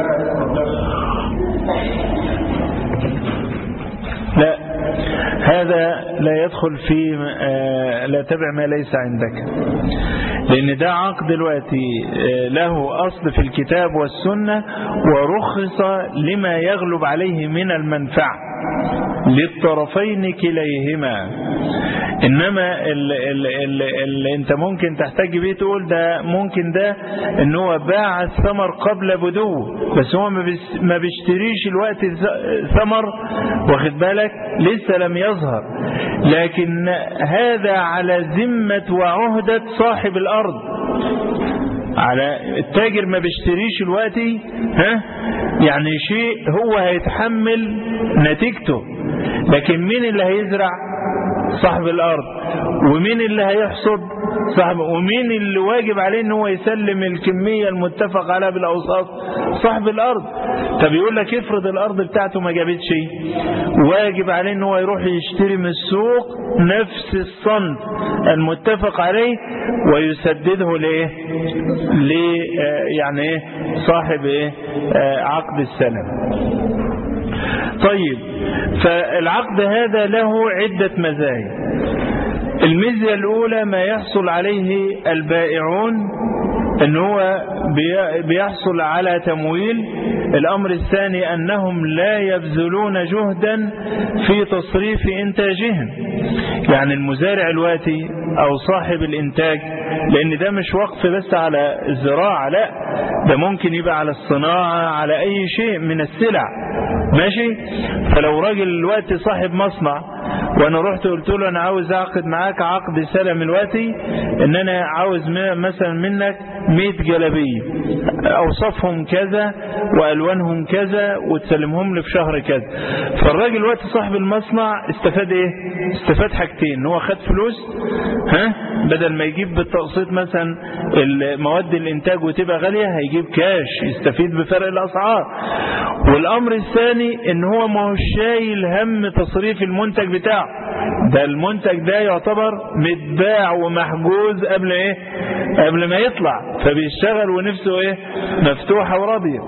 Speaker 2: لا هذا لا يدخل في لا تبع ما ليس عندك، لأن ده عقد دلوقتي له أصل في الكتاب والسنة، ورخص لما يغلب عليه من المنفعة للطرفين كليهما. إنما اللي انت ممكن تحتاج بيه تقول ده ممكن ده ان هو باع الثمر قبل بدوه، بس هو ما بيشتريش الوقت ثمر، واخد بالك؟ لسه لم يظهر، لكن هذا على ذمة وعهدة صاحب الأرض. على التاجر ما بيشتريش الوقت، ها يعني شيء هو هيتحمل نتيجته، لكن مين اللي هيزرع؟ صاحب الأرض. ومين اللي هيحصد؟ صاحب. ومين اللي واجب عليه ان هو يسلم الكمية المتفق عليها بالأوساط؟ صاحب الأرض. طب يقول لك افرض الأرض بتاعته ما جابتش شيء، واجب عليه ان هو يروح يشتري من السوق نفس الصنف المتفق عليه ويسدده ليه؟ ليه يعني ايه؟ صاحب ايه؟ عقد السلم. طيب، فالعقد هذا له عدة مزايا. الميزة الأولى ما يحصل عليه البائعون ان هو بيحصل على تمويل. الأمر الثاني أنهم لا يبذلون جهدا في تصريف إنتاجهم، يعني المزارع الواتي أو صاحب الإنتاج، لأن ده مش وقف بس على الزراعة، لا ده ممكن يبقى على الصناعة، على أي شيء من السلع، ماشي. فلو راجل الواتي صاحب مصنع وانا رحت قلت له انا عاوز اعقد معاك عقد سلم الواتي، ان انا عاوز مثلا منك مئة جلابيه اوصافهم كذا والوانهم كذا وتسلمهم لي في شهر كذا. فالراجل الواتي صاحب المصنع استفاد ايه؟ استفاد حاجتين، ان هو خد فلوس، ها، بدل ما يجيب بالتقسيط مثلا المواد الانتاج وتبقى غاليه هيجيب كاش يستفيد بفرق الاسعار. والامر الثاني ان هو ما هو شايل هم تصريف المنتج بتاعه، ده المنتج ده يعتبر متباع ومحجوز قبل ايه؟ قبل ما يطلع، فبيشتغل ونفسه ايه؟ مفتوحة وراضية.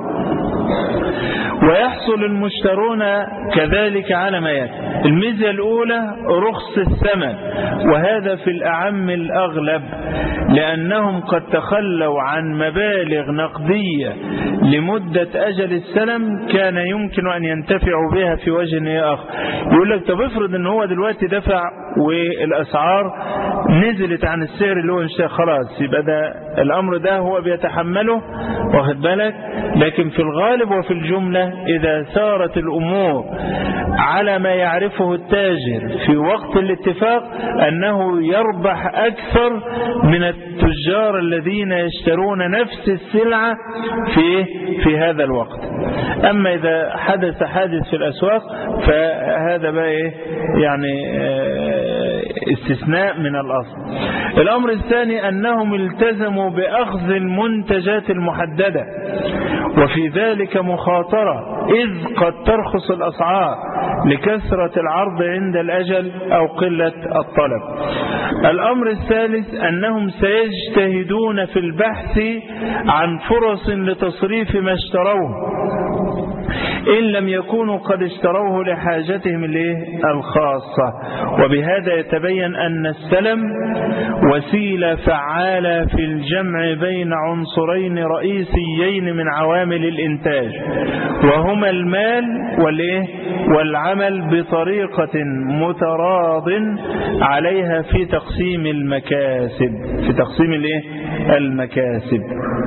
Speaker 2: ويحصل المشترون كذلك على ما يأتي. الميزة الأولى رخص الثمن، وهذا في الأعم الأغلب، لأنهم قد تخلوا عن مبالغ نقدية لمدة أجل السلم كان يمكن أن ينتفعوا بها في وجه آخر. يقول لك طب افرض ان هو دلوقتي دفع والأسعار نزلت عن السعر اللي هو اشترى، خلاص يبقى ده الأمر ده هو بيتحمله، واخد بالك. لكن في الغالب وفي الجملة إذا سارت الأمور على ما يعرفه التاجر في وقت الاتفاق أنه يربح أكثر من التجار الذين يشترون نفس السلعة في في هذا الوقت. أما إذا حدث حادث في الأسواق فهذا بقى إيه؟ يعني استثناء من الأصل. الأمر الثاني أنهم التزموا بأخذ المنتجات المحددة، وفي ذلك مخاطرة، إذ قد ترخص الأسعار لكثرة العرض عند الأجل أو قلة الطلب. الأمر الثالث أنهم سيجتهدون في البحث عن فرص لتصريف ما اشتروه إن لم يكونوا قد اشتروه لحاجتهم الخاصة. وبهذا يتبين أن السلم وسيلة فعالة في الجمع بين عنصرين رئيسيين من عوامل الإنتاج، وهما المال والعمل بطريقة متراض عليها في تقسيم المكاسب في تقسيم المكاسب.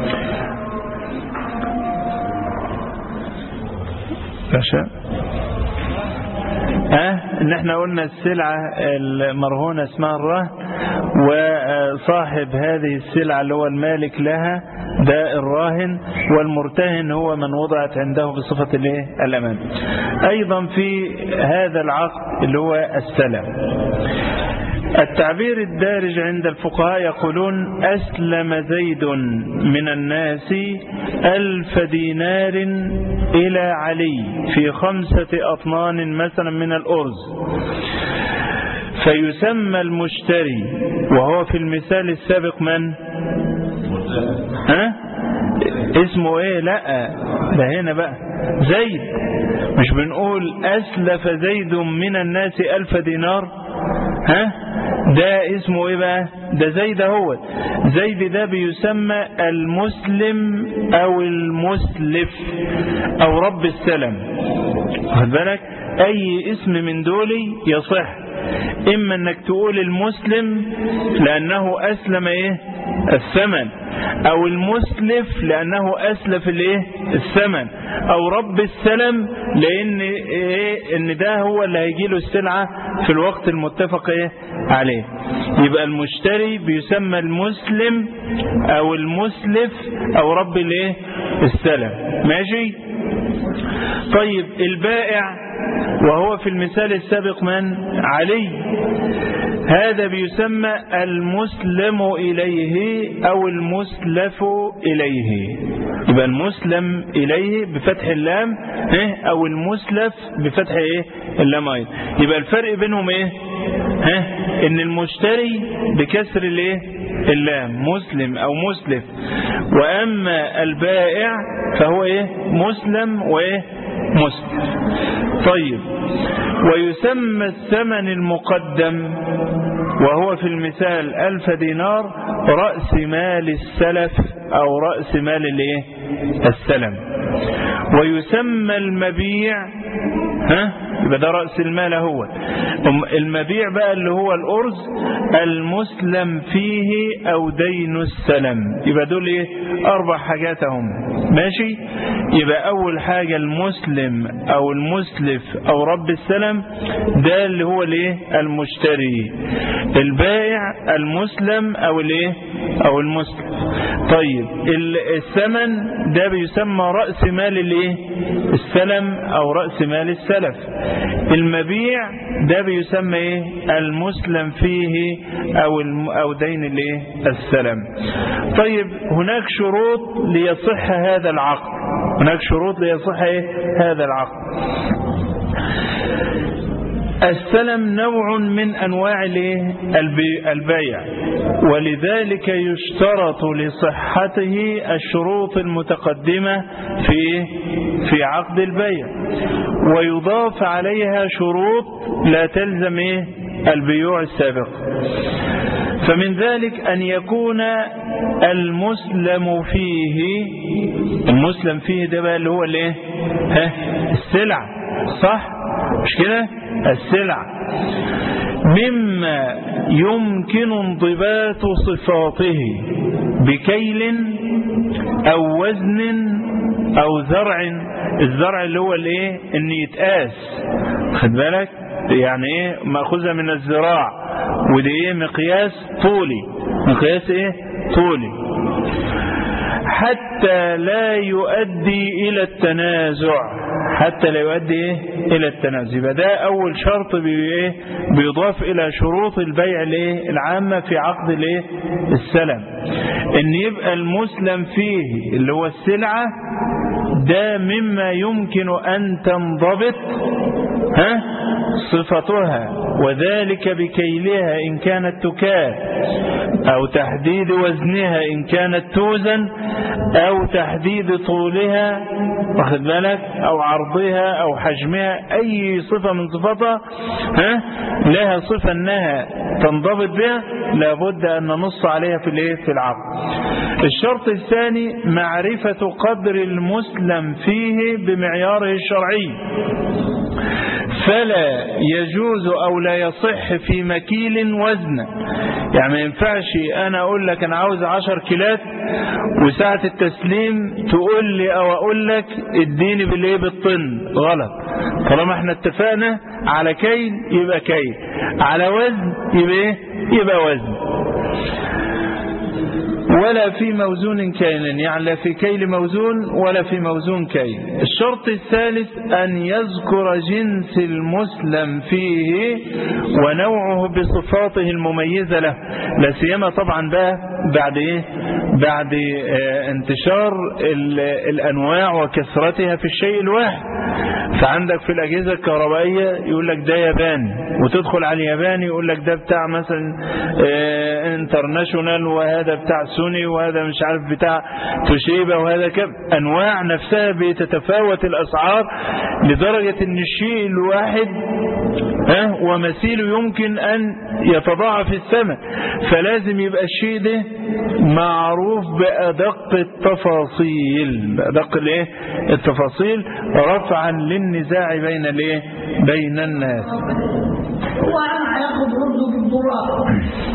Speaker 2: باشا اه ان احنا قلنا السلعة المرهونة اسمها الرهن، وصاحب هذه السلعة اللي هو المالك لها ده الراهن، والمرتهن هو من وضعت عنده بصفة الايه؟ الأمان. ايضا في هذا العقد اللي هو السلم، التعبير الدارج عند الفقهاء يقولون أسلم زيد من الناس ألف دينار إلى علي في خمسة أطنان مثلا من الأرز، فيسمى المشتري وهو في المثال السابق من؟ ها؟ اسمه ايه؟ لا ده هنا بقى زيد، مش بنقول أسلف زيد من الناس ألف دينار، ها؟ ده اسمه ايه بقى؟ ده زيد هو زيد ده بيسمى المسلم او المسلف او رب السلم، خد بالك. اي اسم من دولي يصح، اما انك تقول المسلم لانه اسلم ايه؟ الثمن، او المسلف لانه اسلف الايه؟ الثمن، او رب السلم لان ايه؟ ان ده هو اللي هيجي له السلعة في الوقت المتفق ايه؟ عليه. يبقى المشتري بيسمى المسلم او المسلف او رب الايه؟ السلم، ماشي. طيب البائع وهو في المثال السابق من؟ علي، هذا بيسمى المسلم إليه أو المسلف إليه. يبقى المسلم إليه بفتح اللام أو المسلف بفتح إيه؟ اللام أيضا. يبقى الفرق بينهم إيه؟ ها؟ إن المشتري بكسر الإيه؟ اللام مسلم أو مسلف، وأما البائع فهو إيه؟ مسلم وإيه؟ مسلم. طيب ويسمى الثمن المقدم وهو في المثال ألف دينار رأس مال السلف أو رأس مال الايه السلم. ويسمى المبيع ها يبقى ده رأس المال هو المبيع بقى اللي هو الأرز المسلم فيه أو دين السلم. يبقى دول ايه أربع حاجات هم ماشي. يبقى أول حاجة المسلم أو المسلف أو رب السلم ده اللي هو الايه المشتري. البائع المسلم أو الايه أو المسلم. طيب الثمن ده بيسمى رأس مال الايه السلم أو رأس مال السلف. المبيع ده بيسمى ايه المسلم فيه أو أو دين الايه السلم. طيب هناك شروط ليصح هذا العقد. هناك شروط ليصح ايه هذا العقد. السلم نوع من أنواع البيع ولذلك يشترط لصحته الشروط المتقدمة في في عقد البيع ويضاف عليها شروط لا تلزم البيوع السابق. فمن ذلك أن يكون المسلم فيه المسلم فيه ده بقى اللي هو الايه ها السلع صح مش كده السلع مما يمكن انضباط صفاته بكيل أو وزن أو زرع. الزرع اللي هو الايه ان يتقاس خد بالك يعني ايه مأخوذة من الزراع ودي ايه مقياس طولي مقياس ايه طولي حتى لا يؤدي الى التنازع حتى لا يؤدي إيه؟ الى التنازع. يبقى ده اول شرط بي بيضاف الى شروط البيع الايه العامة في عقد الايه السلم ان يبقى المسلم فيه اللي هو السلعة ده مما يمكن ان تنضبط ها صفتها وذلك بكيلها إن كانت تكال أو تحديد وزنها إن كانت توزن أو تحديد طولها واخد بالك أو عرضها أو حجمها أي صفة من صفاتها ها لها صفة أنها تنضبط بها لابد أن ننص عليها في الايه في العقد. الشرط الثاني معرفة قدر المسلم فيه بمعياره الشرعي فلا يجوز أو لا يصح في مكيل وزن. يعني ما ينفعش أنا أقول لك أنا عاوز عشر كيلات وساعة التسليم تقول لي أو أقول لك اديني بالإيه بالطن. غلط. طالما احنا اتفقنا على كيل يبقى كيل على وزن يبقى إيه يبقى وزن ولا في موزون كيل يعني لا في كيل موزون ولا في موزون كيل. الشرط الثالث أن يذكر جنس المسلم فيه ونوعه بصفاته المميزة له لا سيما طبعا بقى بعد إيه بعد اه انتشار الأنواع وكثرتها في الشيء الواحد. فعندك في الأجهزة الكهربائية يقول لك ده ياباني وتدخل على الياباني يقول لك ده بتاع مثلا اه انترناشونال وهذا بتاع سوني وهذا مش عارف بتاع توشيبا وهذا كم أنواع نفسها بتتفاوت الأسعار لدرجة ان الشيء الواحد اه ومثيله يمكن أن يتضاعف الثمن. فلازم يبقى الشيء ده معروف بأدق التفاصيل بأدق الايه التفاصيل رفعا للنزاع بين الايه بين الناس.
Speaker 4: هو انا هياخد رز بالدولار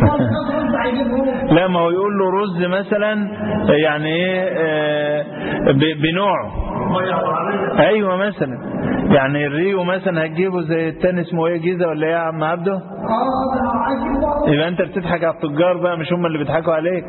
Speaker 2: لا ما هو يقول له رز مثلا يعني ايه بنوعه ايوه مثلا يعني الريو مثلا هتجيبه زي التاني اسمه ايه جيزة ولا ايه يا عم عبده اه يبقى انت بتضحك على التجار بقى مش هم اللي بيضحكوا عليك.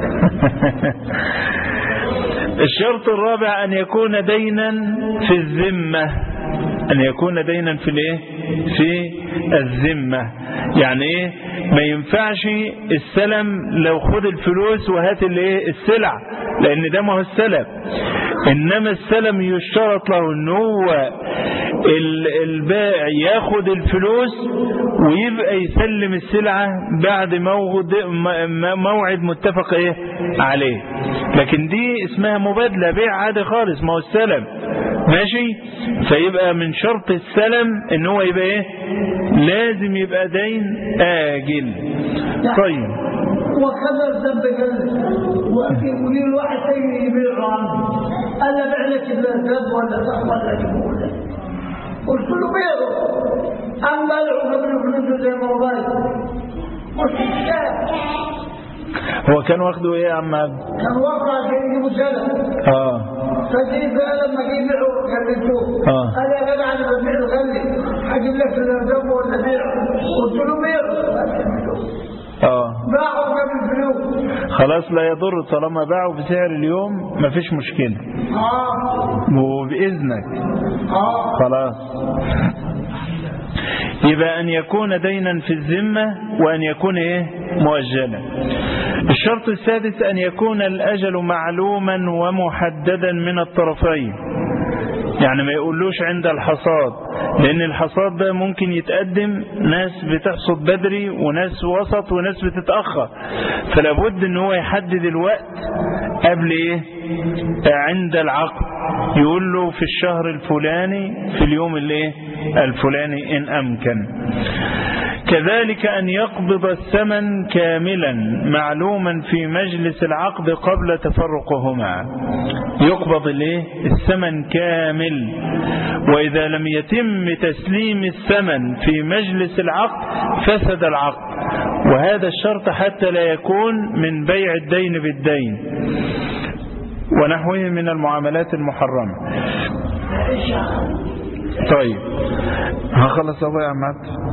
Speaker 2: الشرط الرابع أن يكون دينا في الذمة أن يكون دينا في الايه في الذمة. يعني ايه ما ينفعش السلم لو خد الفلوس وهات الايه السلع لأن ده ما هو السلم. إنما السلم يشترط له ان هو البائع ياخد الفلوس ويبقى يسلم السلعة بعد موعد متفق ايه عليه. لكن دي اسمها مبادلة بيع عادي خالص ما هو السلم ماشي. فيبقى من شرط السلم ان هو يبقى ايه لازم يبقى دين آجل. طيب
Speaker 4: وكذا الذنب قال يقول الواحد تاني يبيعه عنه، قال له بيع لك الذنب ولا تقبل لك المولى؟ قلت له بيعه، أما بيعه قبل فلوسه زي ما هو بايع مش مشكلة.
Speaker 2: هو كان واخده ايه يا عم عبد؟
Speaker 4: كان واخده عشان يجيبوا سلم.
Speaker 2: اه
Speaker 4: فجيت بقى لما جه يبيعه كلمته،
Speaker 2: اه
Speaker 4: قال يا جدع انا ببيع له، قال لي هجيب لك الذنب ولا بيعه؟ قلت له بيعه.
Speaker 2: اه
Speaker 4: باعوا قبل الفلوس
Speaker 2: خلاص لا يضر، طالما باعوا بسعر اليوم مفيش مشكلة.
Speaker 4: اه
Speaker 2: وبإذنك
Speaker 4: اه
Speaker 2: خلاص. يبقى أن يكون دينا في الذمة وأن يكون إيه مؤجلا. الشرط السادس أن يكون الأجل معلوما ومحددا من الطرفين، يعني ما يقولوش عند الحصاد، لأن الحصاد ده ممكن يتقدم، ناس بتحصد بدري وناس وسط وناس بتتأخر، فلا بد ان هو يحدد الوقت قبل ايه عند العقد، يقول له في الشهر الفلاني في اليوم اللي الفلاني إن أمكن. كذلك أن يقبض الثمن كاملا معلوما في مجلس العقد قبل تفرقهما، يقبض الايه الثمن كامل، وإذا لم يتم تسليم الثمن في مجلس العقد فسد العقد، وهذا الشرط حتى لا يكون من بيع الدين بالدين ونحوه من المعاملات المحرمة. طيب هخلص أبو يا عماد.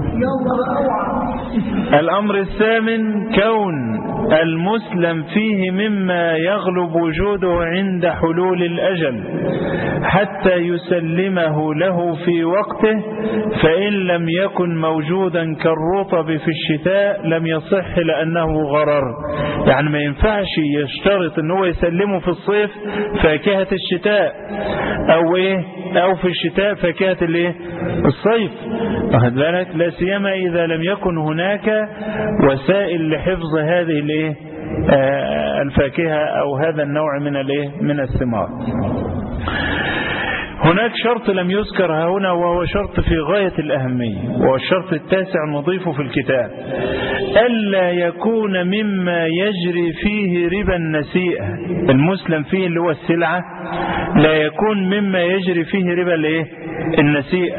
Speaker 2: الأمر الثامن كون المسلم فيه مما يغلب وجوده عند حلول الأجل حتى يسلمه له في وقته، فإن لم يكن موجودا كالرطب في الشتاء لم يصح لأنه غرر. يعني ما ينفعش يشترط أنه يسلمه في الصيف فاكهة الشتاء أو إيه أو في الشتاء فاكهة الإيه الصيف، واخد بالك، لا سيما إذا لم يكن هناك وسائل لحفظ هذه الإيه آه الفاكهة أو هذا النوع من الإيه من الثمار. هناك شرط لم يذكر هنا وهو شرط في غاية الأهمية، وهو الشرط التاسع نضيفه في الكتاب: ألا يكون مما يجري فيه ربا النسيئة. المسلم فيه اللي هو السلعة لا يكون مما يجري فيه ربا الايه النسيئة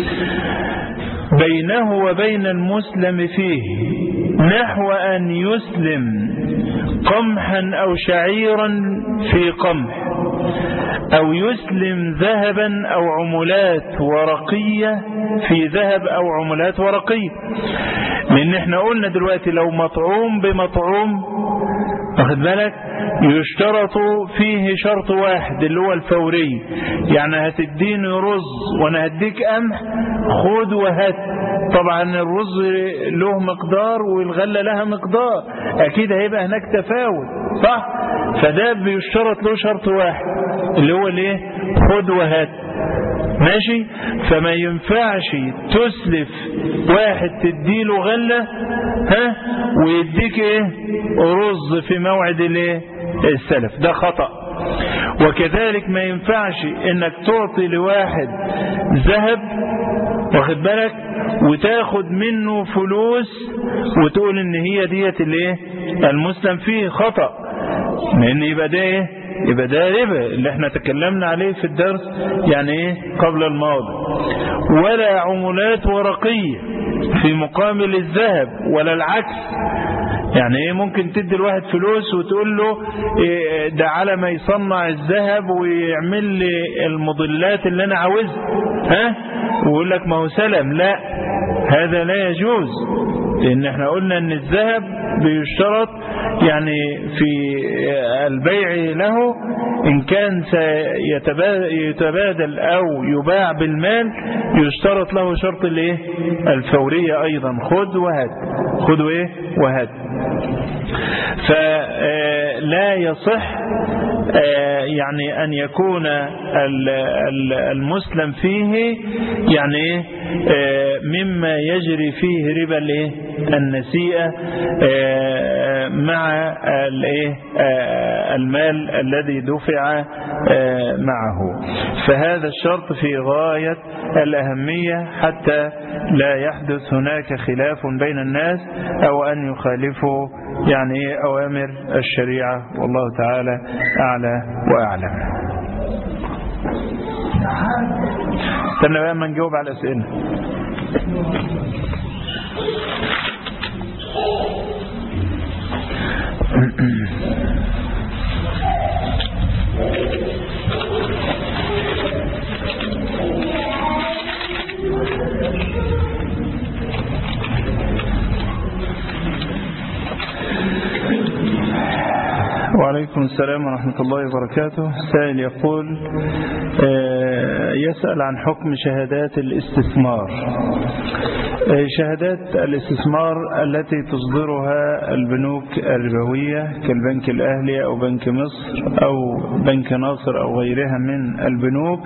Speaker 2: بينه وبين المسلم فيه، نحو أن يسلم قمحا أو شعيرا في قمح، أو يسلم ذهبا أو عملات ورقية في ذهب أو عملات ورقية. لأن احنا قلنا دلوقتي لو مطعوم بمطعوم، واخد بالك، يشترط فيه شرط واحد اللي هو الفوري، يعني هتديني رز وانا هديك قمح، خد وهات. طبعا الرز له مقدار والغلة لها مقدار، اكيد هيبقى هناك تفاوت، صح؟ فده بيشترط له شرط واحد اللي هو الايه خد وهات، ماشي؟ فما ينفعش تسلف واحد تديله غلة ها ويديك ايه رز في موعد الايه السلف، ده خطأ. وكذلك ما ينفعش انك تعطي لواحد ذهب، واخد بالك، وتاخد منه فلوس وتقول ان هي ديت الايه المسلم فيه، خطأ، لان يبقى ده ايه يبقى ده ربا اللي احنا تكلمنا عليه في الدرس يعني ايه قبل الماضي. ولا عملات ورقية في مقابل الذهب ولا العكس، يعني ايه ممكن تدي الواحد فلوس وتقول له إيه ده على ما يصنع الذهب ويعمل لي المضلات اللي انا عاوزها، ها، ويقول لك ما هو سلم. لا، هذا لا يجوز، لان احنا قلنا ان الذهب بيشترط يعني في البيع له إن كان سيتبادل أو يباع بالمال يشترط له شرط الايه الفورية أيضا، خذ وهات، خذ ايه وهات. فلا يصح يعني أن يكون المسلم فيه يعني مما يجري فيه ربا الايه النسيئة مع المال الذي دفع معه. فهذا الشرط في غاية الأهمية حتى لا يحدث هناك خلاف بين الناس أو أن يخالفوا يعني أوامر الشريعة، والله تعالى أعلى وأعلم. استنى بقى ما نجاوب على الأسئلة. وعليكم السلام ورحمة الله وبركاته. سائل يقول يسأل عن حكم شهادات الاستثمار. شهادات الاستثمار التي تصدرها البنوك الربوية كالبنك الأهلي أو بنك مصر أو بنك ناصر أو غيرها من البنوك،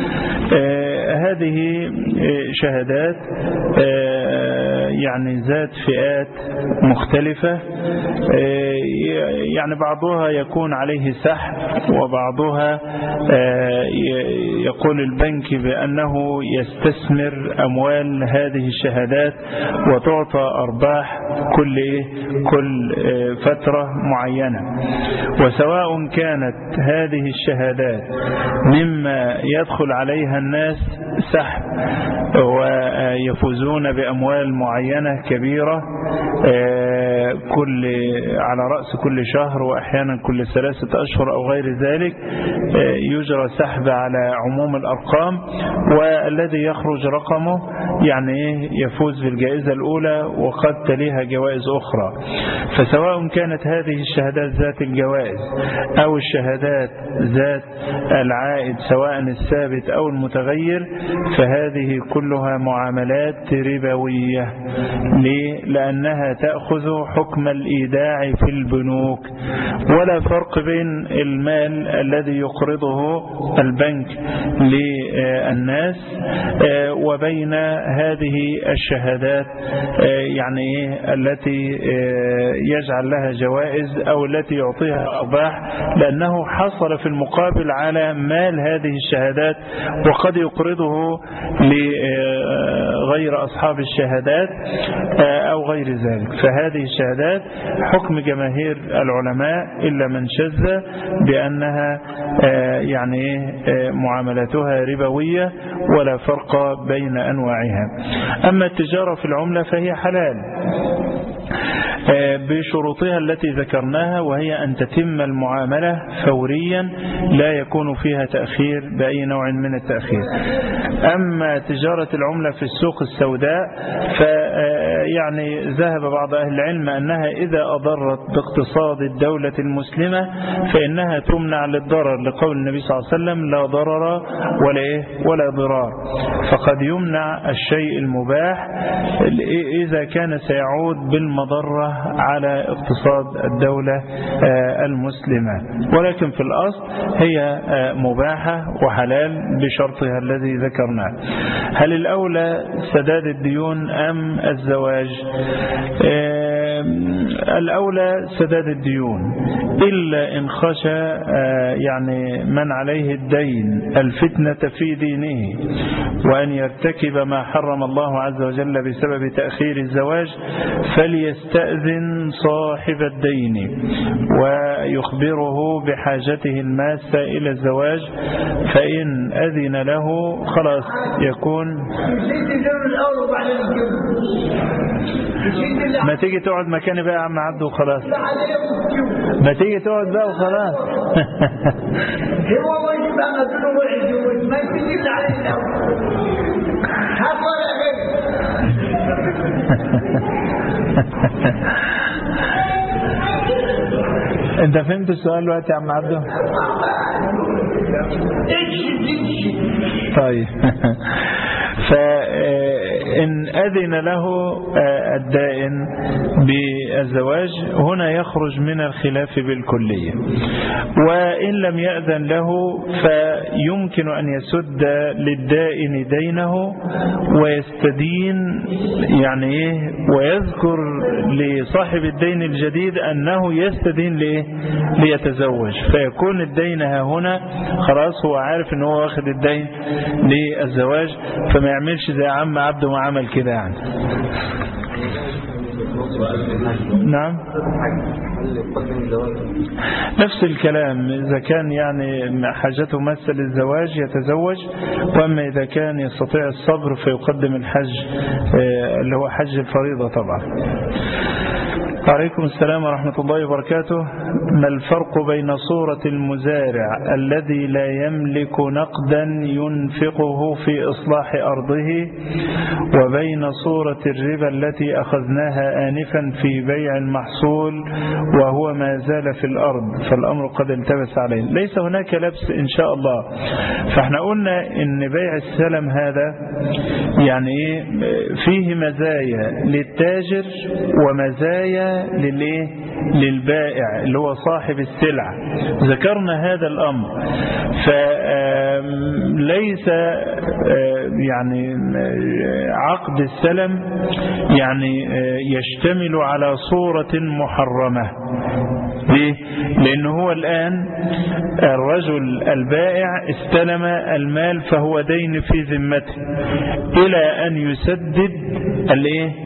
Speaker 2: هذه شهادات يعني ذات فئات مختلفة، يعني بعضها يكون عليه سحب وبعضها يقول البنك بأنه يستثمر أموال هذه الشهادات وتعطى أرباح كل كل فترة معينة. وسواء كانت هذه الشهادات مما يدخل عليها الناس سحب ويفوزون بأموال معينة كبيرة كل على رأس كل شهر وأحيانا كل ثلاثة أشهر أو غير ذلك، يجرى سحب على عموم الأرقام، والذي يخرج رقمه يعني يفوز بالجائزة الأولى وقد تليها جوائز أخرى. فسواء كانت هذه الشهادات ذات الجوائز أو الشهادات ذات العائد سواء الثابت أو المتغير، فهذه كلها معاملات ربوية. ليه؟ لأنها تأخذ حكم الإيداع في البنوك، ولا فرق بين المال الذي يقرضه البنك للناس وبين هذه الشهادات يعني التي يجعل لها جوائز أو التي يعطيها أرباح، لأنه حصل في المقابل على مال هذه الشهادات وقد يقرضه لغير أصحاب الشهادات أو غير ذلك. فهذه الشهادات حكم جماهير العلماء إلا من شذ بأنها يعني معاملاتها ربوية ولا فرق بين أنواعها. أما التجارة في العملة فهي حلال بشروطها التي ذكرناها، وهي أن تتم المعاملة فوريا لا يكون فيها تأخير بأي نوع من التأخير. أما تجارة العملة في السوق السوداء فيعني ذهب بعض أهل العلم أنها إذا أضرت باقتصاد الدولة المسلمة فإنها تمنع للضرر، لقول النبي صلى الله عليه وسلم لا ضرر ولا إيه ولا ضرار. فقد يمنع الشيء المباح إذا كان سيعود بالمضرة على اقتصاد الدولة المسلمة، ولكن في الأصل هي مباحة وحلال بشرطها الذي ذكرناه. هل الأولى سداد الديون أم الزواج؟ الأولى سداد الديون، إلا إن خشى يعني من عليه الدين الفتنة في دينه وأن يرتكب ما حرم الله عز وجل بسبب تأخير الزواج، فليستأذن صاحب الدين ويخبره بحاجته الماسة إلى الزواج، فإن أذن له خلاص يكون. ما تيجي تقعد مكاني بقى يا عم عبد وخلاص، ما تيجي تقعد بقى وخلاص. انت فهمت السؤال دلوقتي يا عم عبده؟ طيب. إن أذن له الدائن بالزواج هنا يخرج من الخلاف بالكلية، وإن لم يأذن له فيمكن أن يسد للدائن دينه ويستدين، يعني إيه، ويذكر لصاحب الدين الجديد أنه يستدين لإيه؟ ليتزوج، فيكون الدين هنا خلاص هو عارف أنه هو واخد الدين للزواج، فما يعملش زي عم عبده ما عمل كده يعني. نعم نفس الكلام، إذا كان يعني حاجته مسة للزواج يتزوج، وأما إذا كان يستطيع الصبر فيقدم الحج اللي هو حج الفريضة طبعا. عليكم السلام ورحمة الله وبركاته. ما الفرق بين صورة المزارع الذي لا يملك نقدا ينفقه في إصلاح أرضه وبين صورة الربا التي أخذناها آنفا في بيع المحصول وهو ما زال في الأرض فالأمر قد التبس عليه؟ ليس هناك لبس إن شاء الله. فاحنا قلنا إن بيع السلم هذا يعني إيه فيه مزايا للتاجر ومزايا للإيه للبائع اللي هو صاحب السلعة، ذكرنا هذا الأمر. فليس يعني عقد السلم يعني يشتمل على صورة محرمة. ليه؟ لأنه هو الآن الرجل البائع استلم المال فهو دين في ذمته إلى أن يسدد الايه